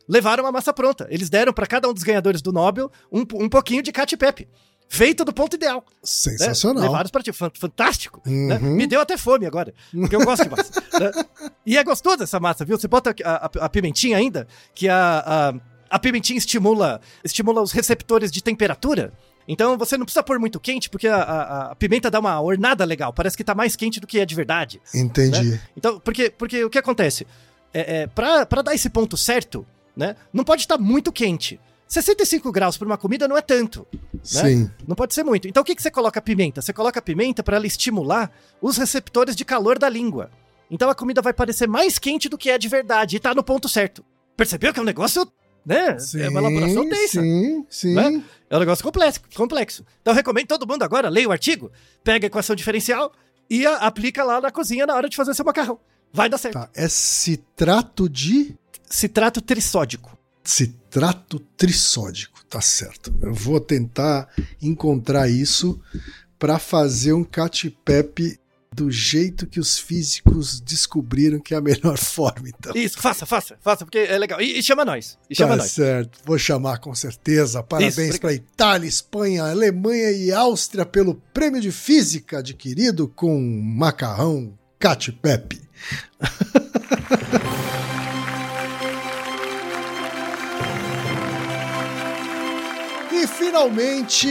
levaram a massa pronta. Eles deram para cada um dos ganhadores do Nobel um, um pouquinho de Cacio e Pepe. Feito do ponto ideal. Sensacional. Né? Levaram para ti. Fantástico. Uhum. Né? Me deu até fome agora, porque eu gosto de massa. Né? E é gostoso essa massa, viu? Você bota a, a, a pimentinha ainda, que a, a, a pimentinha estimula, estimula os receptores de temperatura. Então você não precisa pôr muito quente, porque a, a, a pimenta dá uma ornada legal. Parece que tá mais quente do que é de verdade. Entendi. Né? Então, porque, porque o que acontece? É, é, pra, pra dar esse ponto certo, né? Não pode estar muito quente. sessenta e cinco graus para uma comida não é tanto. Né? Sim. Não pode ser muito. Então o que, que você coloca a pimenta? Você coloca a pimenta para ela estimular os receptores de calor da língua. Então a comida vai parecer mais quente do que é de verdade e tá no ponto certo. Percebeu que é um negócio, né? Sim, é uma elaboração densa. Sim, sim. Né? É um negócio complexo, complexo. Então eu recomendo todo mundo agora, leia o artigo, pega a equação diferencial e a, aplica lá na cozinha na hora de fazer seu macarrão. Vai dar certo. Tá. É citrato de... Citrato trissódico. Citrato trissódico, tá certo. Eu vou tentar encontrar isso para fazer um Cacio e Pepe do jeito que os físicos descobriram que é a melhor forma, então. Isso, faça, faça, faça, porque é legal. E, e chama nós. E chama tá nós. certo, vou chamar com certeza. Parabéns para Itália, Espanha, Alemanha e Áustria pelo prêmio de física adquirido com macarrão Cacio e Pepe. E finalmente,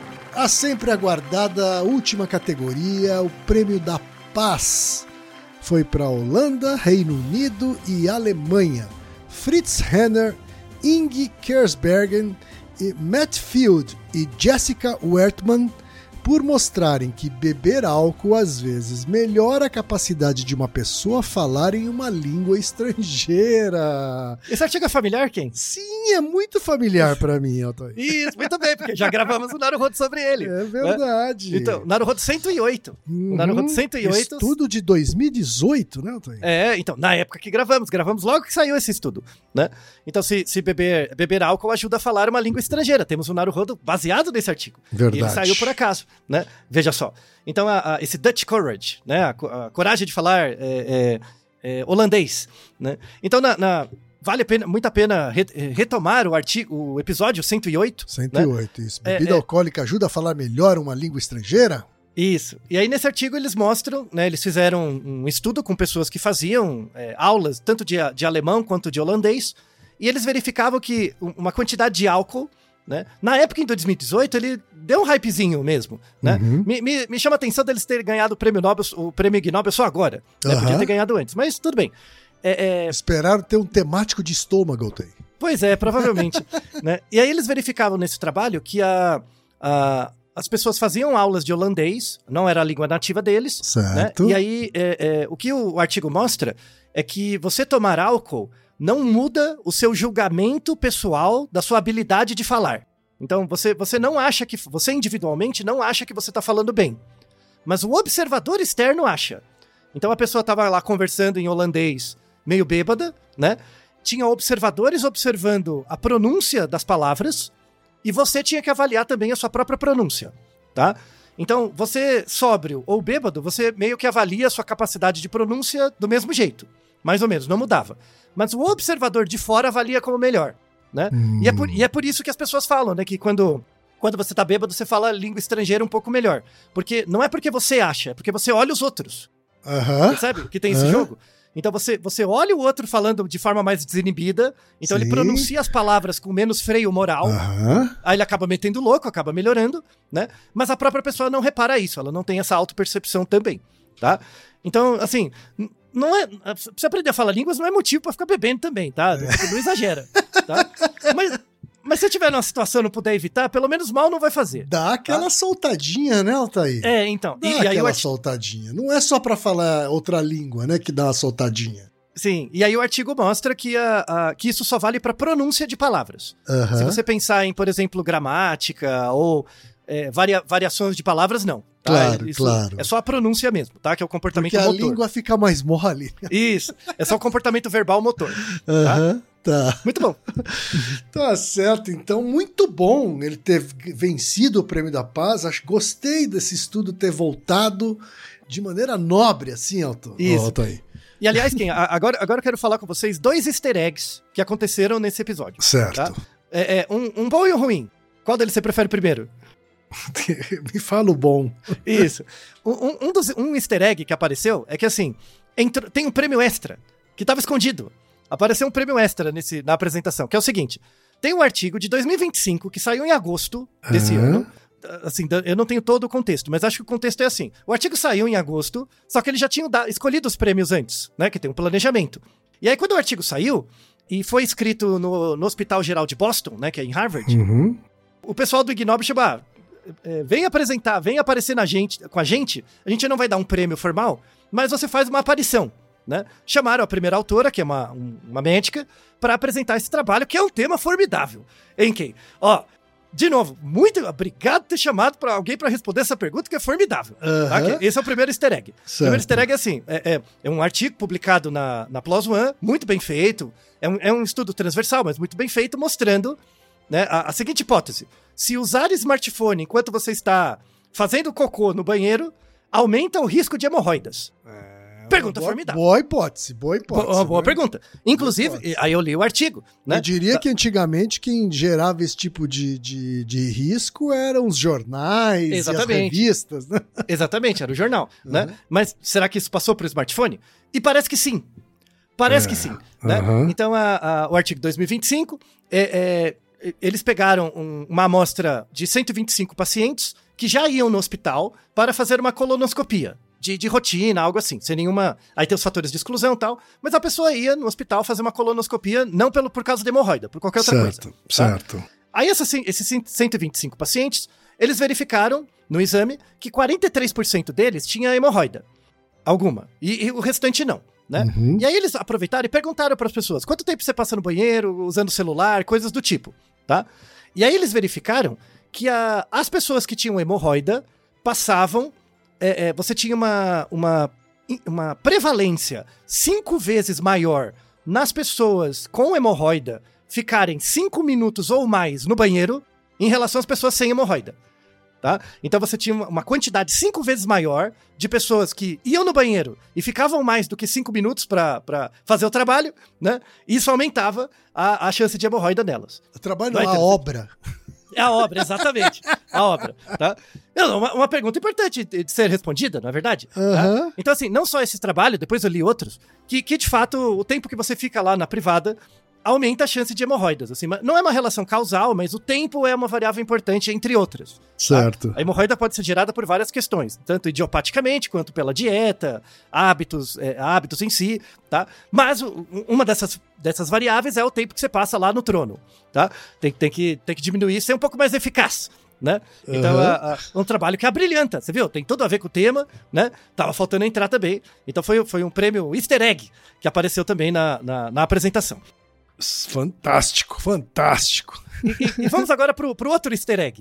a sempre aguardada última categoria, o Prêmio da Paz. Foi para a Holanda, Reino Unido e Alemanha. Fritz Henner, Inge Kersbergen, e Matt Field e Jessica Wertmann por mostrarem que beber álcool às vezes melhora a capacidade de uma pessoa falar em uma língua estrangeira. Esse artigo é familiar, Ken? Sim, é muito familiar pra mim, Elton. Isso, muito bem, porque já gravamos o Naruhodo sobre ele. É verdade. Né? Então, Naruhodo cento e oito. Uhum. O Naruhodo cento e oito. Estudo de dois mil e dezoito, né, Elton? É, então, na época que gravamos, gravamos logo que saiu esse estudo, né? Então, se, se beber, beber álcool ajuda a falar uma língua estrangeira. Temos um Naruhodo baseado nesse artigo. Verdade. E ele saiu por acaso, né? Veja só. Então, a, a, esse Dutch Courage, né? A, a coragem de falar é, é, é, holandês, né? Então, na, na, vale a pena, muito a pena re, retomar o artigo, o episódio cento e oito. cento e oito, né? Isso. Bebida é, alcoólica ajuda a falar melhor uma língua estrangeira? Isso. E aí, nesse artigo, eles mostram, né? Eles fizeram um estudo com pessoas que faziam é, aulas, tanto de, de alemão quanto de holandês, e eles verificavam que uma quantidade de álcool, né? Na época, em dois mil e dezoito, ele deu um hypezinho mesmo, né? Uhum. Me, me, me chama a atenção deles terem ganhado o prêmio Nobel, o prêmio Ig Nobel só agora. Né? Uhum. Podia ter ganhado antes, mas tudo bem. É, é... Esperaram ter um temático de estômago, tem. Pois é, provavelmente. Né? E aí eles verificavam nesse trabalho que a, a, as pessoas faziam aulas de holandês, não era a língua nativa deles. Certo. Né? E aí, é, é, o que o artigo mostra é que você tomar álcool não muda o seu julgamento pessoal da sua habilidade de falar. Então, você, você não acha que... Você individualmente não acha que você está falando bem. Mas o observador externo acha. Então, a pessoa estava lá conversando em holandês, meio bêbada, né? Tinha observadores observando a pronúncia das palavras e você tinha que avaliar também a sua própria pronúncia, tá? Então, você sóbrio ou bêbado, você meio que avalia a sua capacidade de pronúncia do mesmo jeito. Mais ou menos, não mudava. Mas o observador de fora avalia como melhor, né? Hum. E, é por, e é por isso que as pessoas falam, né? Que quando, quando você tá bêbado, você fala língua estrangeira um pouco melhor. Porque não é porque você acha, é porque você olha os outros. Uhum. Sabe que tem esse uhum. jogo? Então você, você olha o outro falando de forma mais desinibida, então Sim. ele pronuncia as palavras com menos freio moral, uhum. aí ele acaba metendo louco, acaba melhorando, né? Mas a própria pessoa não repara isso, ela não tem essa autopercepção também, tá? Então, assim... Não é, você aprender a falar línguas não é motivo pra ficar bebendo também, tá? Não exagera, tá? Mas, mas se você tiver numa situação e não puder evitar, pelo menos mal não vai fazer. Dá aquela tá? soltadinha, né, Altair? É, então. Dá e, aquela e aí o soltadinha. Não é só pra falar outra língua, né, que dá uma soltadinha. Sim, e aí o artigo mostra que, a, a, que isso só vale pra pronúncia de palavras. Uhum. Se você pensar em, por exemplo, gramática ou é, varia, variações de palavras, não. Tá? Claro, Isso claro. É só a pronúncia mesmo, tá? Que é o comportamento Porque motor. Porque a língua fica mais mole. Isso, é só o comportamento verbal motor. Aham, tá? tá. Muito bom. Tá certo, então, muito bom ele ter vencido o Prêmio da Paz. Acho, gostei desse estudo ter voltado de maneira nobre, assim, Elton. Isso. Oh, Elton aí. E aliás, quem, agora, agora eu quero falar com vocês dois easter eggs que aconteceram nesse episódio. Certo. Tá? É, é, um, um bom e um ruim. Qual deles você prefere primeiro? Me fala o bom. Isso. Um, um, dos, um easter egg que apareceu é que assim, entrou, tem um prêmio extra que estava escondido. Apareceu um prêmio extra nesse, na apresentação, que é o seguinte. Tem um artigo de dois mil e vinte e cinco que saiu em agosto desse uhum. ano. Assim, eu não tenho todo o contexto, mas acho que o contexto é assim. O artigo saiu em agosto, só que eles já tinham da, escolhido os prêmios antes, né? Que tem um planejamento. E aí, quando o artigo saiu, e foi escrito no, no Hospital Geral de Boston, né? Que é em Harvard, uhum. o pessoal do Ig Nobel chamou, ah, é, vem apresentar, vem aparecer na gente, com a gente, a gente não vai dar um prêmio formal, mas você faz uma aparição, né? Chamaram a primeira autora, que é uma, um, uma médica, para apresentar esse trabalho, que é um tema formidável. Em quem? Ó... De novo, muito obrigado por ter chamado pra alguém para responder essa pergunta, que é formidável. Uhum. Tá? Esse é o primeiro easter egg. Certo. O primeiro easter egg é assim, é, é, é um artigo publicado na, na PLOS ONE, muito bem feito, é um, é um estudo transversal, mas muito bem feito, mostrando, né, a, a seguinte hipótese. Se usar smartphone enquanto você está fazendo cocô no banheiro, aumenta o risco de hemorroidas. É. Pergunta boa, formidável. Boa hipótese, boa hipótese. Boa, boa né? pergunta. Inclusive, boa aí eu li o artigo. Né? Eu diria que antigamente quem gerava esse tipo de, de, de risco eram os jornais Exatamente. E as revistas. Né? Exatamente, era o jornal. Uhum. Né? Mas será que isso passou para o smartphone? E parece que sim. Parece é. que sim. Né? Uhum. Então, a, a, o artigo dois mil e vinte e cinco, é, é, eles pegaram um, uma amostra de cento e vinte e cinco pacientes que já iam no hospital para fazer uma colonoscopia. De, de rotina, algo assim, sem nenhuma... Aí tem os fatores de exclusão e tal, mas a pessoa ia no hospital fazer uma colonoscopia, não pelo, por causa de hemorroida, por qualquer outra certo, coisa. Certo, tá? Aí essa, esses cento e vinte e cinco pacientes, eles verificaram no exame que quarenta e três por cento deles tinha hemorroida. Alguma. E, e o restante não, né? Uhum. E aí eles aproveitaram e perguntaram para as pessoas, quanto tempo você passa no banheiro, usando celular, coisas do tipo, tá? E aí eles verificaram que a, as pessoas que tinham hemorroida passavam... É, é, você tinha uma, uma, uma prevalência cinco vezes maior nas pessoas com hemorroida ficarem cinco minutos ou mais no banheiro em relação às pessoas sem hemorroida. Tá? Então você tinha uma quantidade cinco vezes maior de pessoas que iam no banheiro e ficavam mais do que cinco minutos para fazer o trabalho, né? E isso aumentava a, a chance de hemorroida nelas. O trabalho não é a obra. É a obra, exatamente. A obra, tá? Não, uma, uma pergunta importante de ser respondida, não é verdade? Uhum. Tá? Então, assim, não só esse trabalho, depois eu li outros, que, que de fato o tempo que você fica lá na privada aumenta a chance de hemorroidas. Assim, não é uma relação causal, mas o tempo é uma variável importante, entre outras. Certo. Tá? A hemorroida pode ser gerada por várias questões, tanto idiopaticamente quanto pela dieta, hábitos, é, hábitos em si, tá? Mas uma dessas, dessas variáveis é o tempo que você passa lá no trono, tá? Tem, tem, que, tem que diminuir, ser um pouco mais eficaz, né? Então, uhum. a, a, é um trabalho que abrilhanta, você viu? Tem tudo a ver com o tema, né? Tava faltando entrar também. Então foi, foi um prêmio easter egg que apareceu também na, na, na apresentação. Fantástico, fantástico. E, e, e vamos agora pro, pro outro easter egg.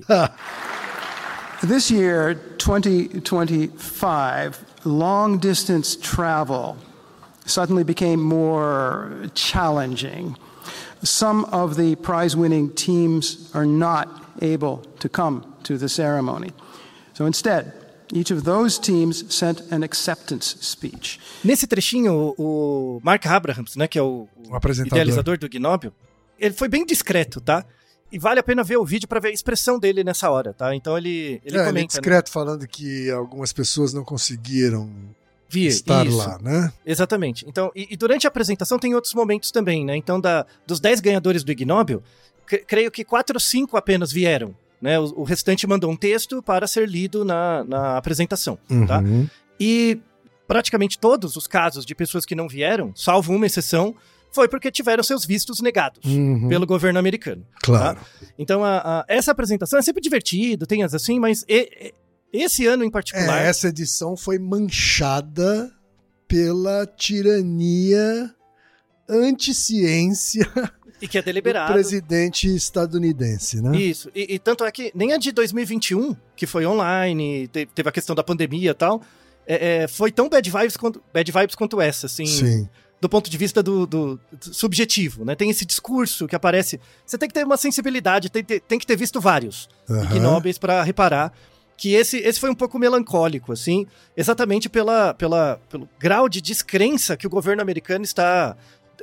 This year, twenty twenty-five, long distance travel suddenly became more challenging. Some of the prize-winning teams are not able to come to the ceremony. So instead, each of those teams sent an acceptance speech. Nesse trechinho, o Mark Abrahams, né, que é o, o apresentador. idealizador do Ig Nobel, ele foi bem discreto, tá? E vale a pena ver o vídeo para ver a expressão dele nessa hora, tá? Então ele, ele é, comenta... Ele é discreto, né? Falando que algumas pessoas não conseguiram Vir, estar isso. lá, né? Exatamente. Então, e, e durante a apresentação tem outros momentos também, né? Então, da, dos dez ganhadores do Ig Nobel, cre- creio que quatro ou cinco apenas vieram. Né, o, o restante mandou um texto para ser lido na, na apresentação. Uhum. Tá? E praticamente todos os casos de pessoas que não vieram, salvo uma exceção, foi porque tiveram seus vistos negados uhum. pelo governo americano. Claro. Tá? Então, a, a, essa apresentação é sempre divertida, tem as assim, mas e, e, esse ano em particular... É, essa edição foi manchada pela tirania anti-ciência... E que é deliberado. O presidente estadunidense, né? Isso. E, e tanto é que nem a de dois mil e vinte e um, que foi online, te, teve a questão da pandemia e tal, é, é, foi tão bad vibes quanto, bad vibes quanto essa, assim. Sim. Do ponto de vista do, do, do subjetivo, né? Tem esse discurso que aparece... Você tem que ter uma sensibilidade, tem, tem que ter visto vários uhum. Ig Nobels para reparar que esse, esse foi um pouco melancólico, assim, exatamente pela, pela, pelo grau de descrença que o governo americano está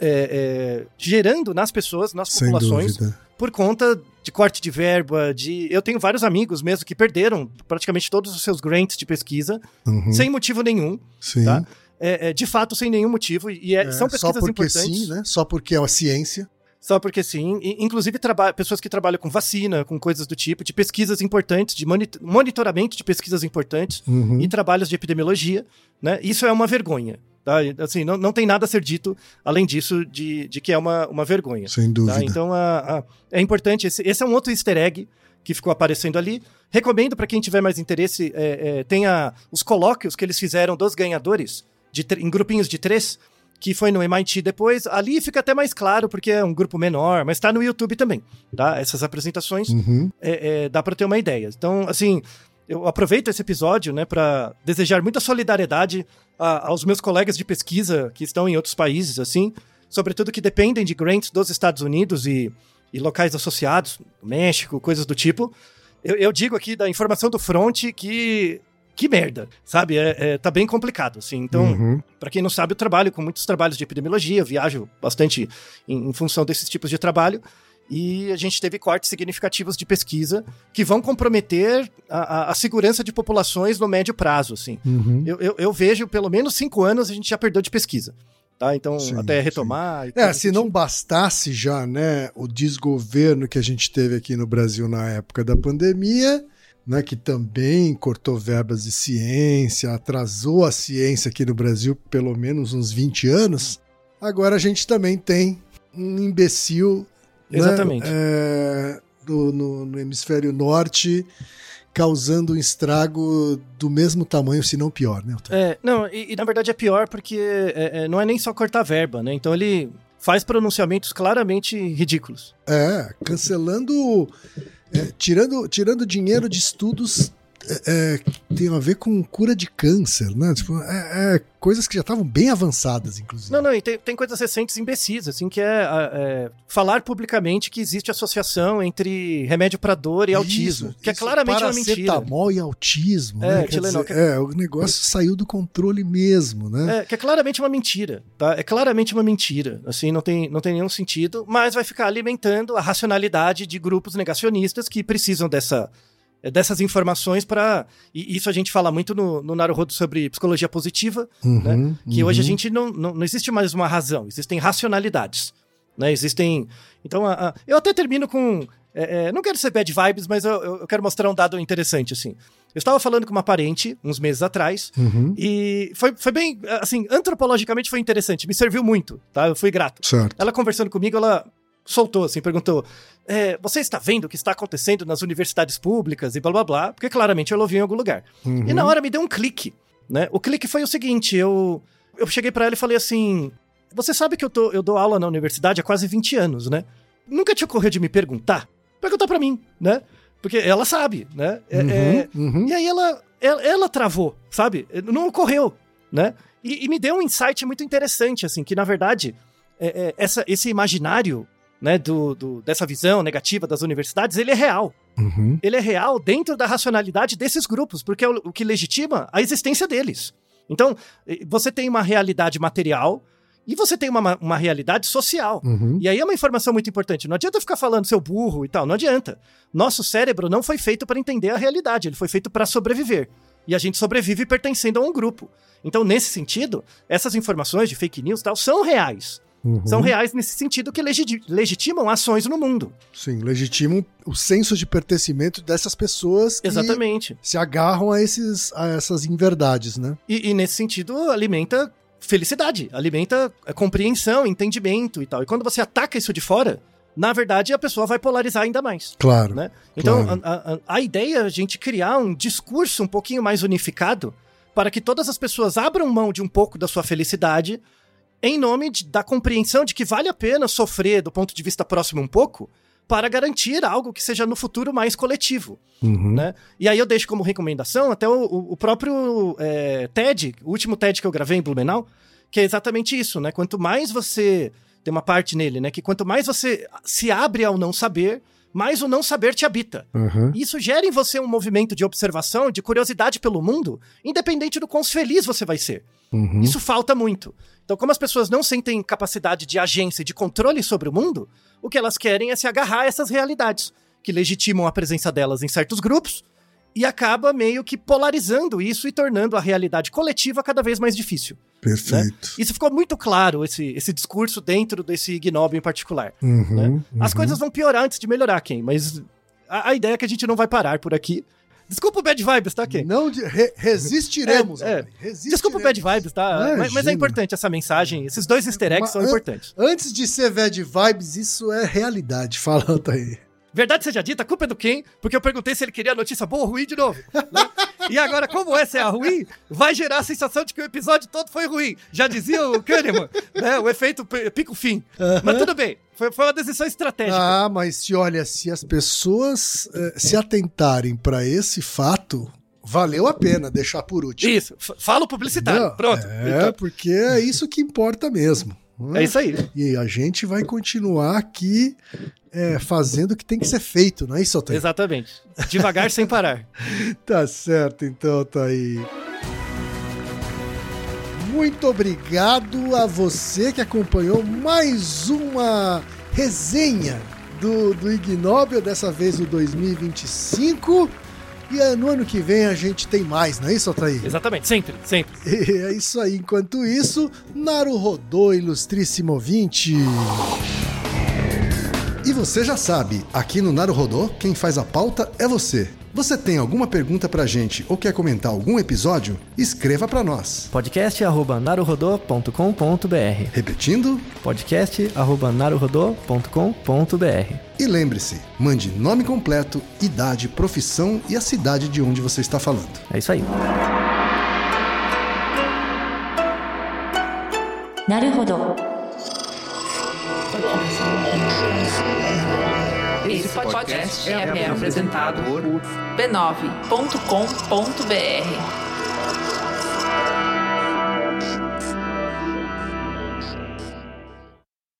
é, é, gerando nas pessoas, nas Sem populações, dúvida. por conta de corte de verba, de... Eu tenho vários amigos mesmo que perderam praticamente todos os seus grants de pesquisa, Uhum. sem motivo nenhum, Sim. tá? É, é, de fato, sem nenhum motivo, e é, É, são pesquisas só porque importantes. sim, né? Só porque é a ciência. Só porque sim. E, inclusive, traba- pessoas que trabalham com vacina, com coisas do tipo, de pesquisas importantes, de moni- monitoramento de pesquisas importantes Uhum. e trabalhos de epidemiologia, né? Isso é uma vergonha. Tá? Assim, não, não tem nada a ser dito, além disso, de, de que é uma, uma vergonha. Sem dúvida. Tá? Então, a, a- é importante. Esse, esse é um outro easter egg que ficou aparecendo ali. Recomendo para quem tiver mais interesse, é, é, tenha os colóquios que eles fizeram dos ganhadores, de, tr- em grupinhos de três, que foi no M I T depois. Ali fica até mais claro, porque é um grupo menor, mas tá no YouTube também, tá? Essas apresentações, Uhum. é, é, dá para ter uma ideia. Então, assim, eu aproveito esse episódio, né, para desejar muita solidariedade a, aos meus colegas de pesquisa que estão em outros países, assim, sobretudo que dependem de grants dos Estados Unidos e, e locais associados, México, coisas do tipo. Eu, eu digo aqui da informação do front que... Que merda, sabe? É, é, tá bem complicado, assim. Então, Uhum. pra quem não sabe, eu trabalho com muitos trabalhos de epidemiologia, eu viajo bastante em, em função desses tipos de trabalho, e a gente teve cortes significativos de pesquisa que vão comprometer a, a, a segurança de populações no médio prazo, assim. Uhum. Eu, eu, eu vejo pelo menos cinco anos a gente já perdeu de pesquisa, tá? Então, Sim, até retomar... e É, coisa se do não tipo. bastasse já, né, o desgoverno que a gente teve aqui no Brasil na época da pandemia, né, que também cortou verbas de ciência, atrasou a ciência aqui no Brasil pelo menos uns vinte anos, agora a gente também tem um imbecil, né, Exatamente. é, do- no, no hemisfério norte causando um estrago do mesmo tamanho, se não pior, né? Otávio? É, não, e, e na verdade é pior porque é, é, não é nem só cortar verba, né? Então ele faz pronunciamentos claramente ridículos. É, cancelando, é, tirando, tirando dinheiro de estudos é, é, que tem a ver com cura de câncer, né? Tipo, é, é, coisas que já estavam bem avançadas, inclusive. Não, não, e tem, tem coisas recentes imbecis, assim, que é, é falar publicamente que existe associação entre remédio para dor e autismo, Isso, que é isso, claramente uma mentira. paracetamol e autismo, É, né? Quer Tilenol, dizer, que- é, o negócio saiu do controle mesmo, né? É, que é claramente uma mentira, tá? É claramente uma mentira, assim, não tem, não tem nenhum sentido, mas vai ficar alimentando a racionalidade de grupos negacionistas que precisam dessa, dessas informações para... E isso a gente fala muito no, no Naruhodo sobre psicologia positiva, Uhum, né? Que uhum. hoje a gente não, não, não existe mais uma razão, existem racionalidades, né? Existem... Então, a, a- eu até termino com... é, é, não quero ser bad vibes, mas eu, eu eu quero mostrar um dado interessante, assim. Eu estava falando com uma parente, uns meses atrás, Uhum, e foi, foi bem, assim, antropologicamente foi interessante, me serviu muito, tá? Eu fui grato. certo. Ela conversando comigo, ela soltou, assim, perguntou, é, você está vendo o que está acontecendo nas universidades públicas e blá blá blá, porque claramente ela ouviu em algum lugar. Uhum. E na hora me deu um clique, né? O clique foi o seguinte, eu, eu cheguei pra ela e falei assim, você sabe que eu, tô, eu dou aula na universidade há quase vinte anos, né? Nunca te ocorreu de me perguntar? Perguntar pra mim, né? Porque ela sabe, né? É- é, Uhum, uhum. e aí ela, ela, ela travou, sabe? Não ocorreu, né? E, e me deu um insight muito interessante, assim, que na verdade, é, é, essa, esse imaginário, né, do, do, dessa visão negativa das universidades, ele é real. Uhum. Ele é real dentro da racionalidade desses grupos, porque é o, o que legitima a existência deles. Então, eh, você tem uma realidade material e você tem uma, uma realidade social. Uhum. E aí é uma informação muito importante. Não adianta ficar falando seu burro e tal, não adianta. Nosso cérebro não foi feito para entender a realidade, ele foi feito para sobreviver. E a gente sobrevive pertencendo a um grupo. Então, nesse sentido, essas informações de fake news e tal são reais. Uhum. São reais nesse sentido que legi- legitimam ações no mundo. Sim, legitimam o senso de pertencimento dessas pessoas que Exatamente. se agarram a, esses, a essas inverdades, né? E, e nesse sentido, alimenta felicidade, alimenta a compreensão, entendimento e tal. E quando você ataca isso de fora, na verdade, a pessoa vai polarizar ainda mais. Claro. Né? Então, Claro. a, a, a ideia é a gente criar um discurso um pouquinho mais unificado para que todas as pessoas abram mão de um pouco da sua felicidade em nome de, da compreensão de que vale a pena sofrer do ponto de vista próximo um pouco para garantir algo que seja no futuro mais coletivo. Uhum. Né? E aí eu deixo como recomendação até o, o próprio é, TED, o último TED que eu gravei em Blumenau, que é exatamente isso, né? Quanto mais você... Tem uma parte nele, né? Que quanto mais você se abre ao não saber, mais o não saber te habita. Uhum. E isso gera em você um movimento de observação, de curiosidade pelo mundo, independente do quão feliz você vai ser. Uhum. Isso falta muito. Então, como as pessoas não sentem capacidade de agência e de controle sobre o mundo, o que elas querem é se agarrar a essas realidades, que legitimam a presença delas em certos grupos, e acaba meio que polarizando isso e tornando a realidade coletiva cada vez mais difícil. Perfeito. Né? Isso ficou muito claro, esse, esse discurso dentro desse Ig Nobel em particular. Uhum, Né? uhum. As coisas vão piorar antes de melhorar, Ken, mas a, a ideia é que a gente não vai parar por aqui. Desculpa o bad vibes, tá, Ken? Não, de, re, resistiremos. É, é. Resistiremos. Desculpa o bad vibes, tá? Mas, mas é importante essa mensagem, esses dois easter eggs Mas, são an importantes. Antes de ser bad vibes, isso é realidade. Fala, aí. Verdade seja dita, a culpa é do Ken, porque eu perguntei se ele queria notícia boa ou ruim de novo. Né? E agora, como essa é a ruim, vai gerar a sensação de que o episódio todo foi ruim. Já dizia o Kahneman, né? O efeito pico-fim. Uhum. Mas tudo bem, foi, foi uma decisão estratégica. Ah, mas se olha, se as pessoas eh, se atentarem para esse fato, valeu a pena deixar por último. Isso, fala o publicitário, Não, pronto. É, então. porque é isso que importa mesmo. Né? É isso aí. E a gente vai continuar aqui é, fazendo o que tem que ser feito, não é isso, Altair? Exatamente. Devagar sem parar. Tá certo, então, tá aí. Muito obrigado a você que acompanhou mais uma resenha do, do Ig Nobel, dessa vez o dois mil e vinte e cinco. E no ano que vem a gente tem mais, não é isso, Altair? Exatamente, sempre, sempre. E é isso aí. Enquanto isso, Naruhodô, ilustríssimo ouvinte. E você já sabe, aqui no Naruhodô, quem faz a pauta é você. Você tem alguma pergunta pra gente ou quer comentar algum episódio? Escreva pra nós. podcast arroba naruhodô ponto com ponto br. Repetindo? podcast arroba naruhodô ponto com ponto br. E lembre-se, mande nome completo, idade, profissão e a cidade de onde você está falando. É isso aí. Naruhodô. Esse podcast é apresentado por b nove ponto com ponto br.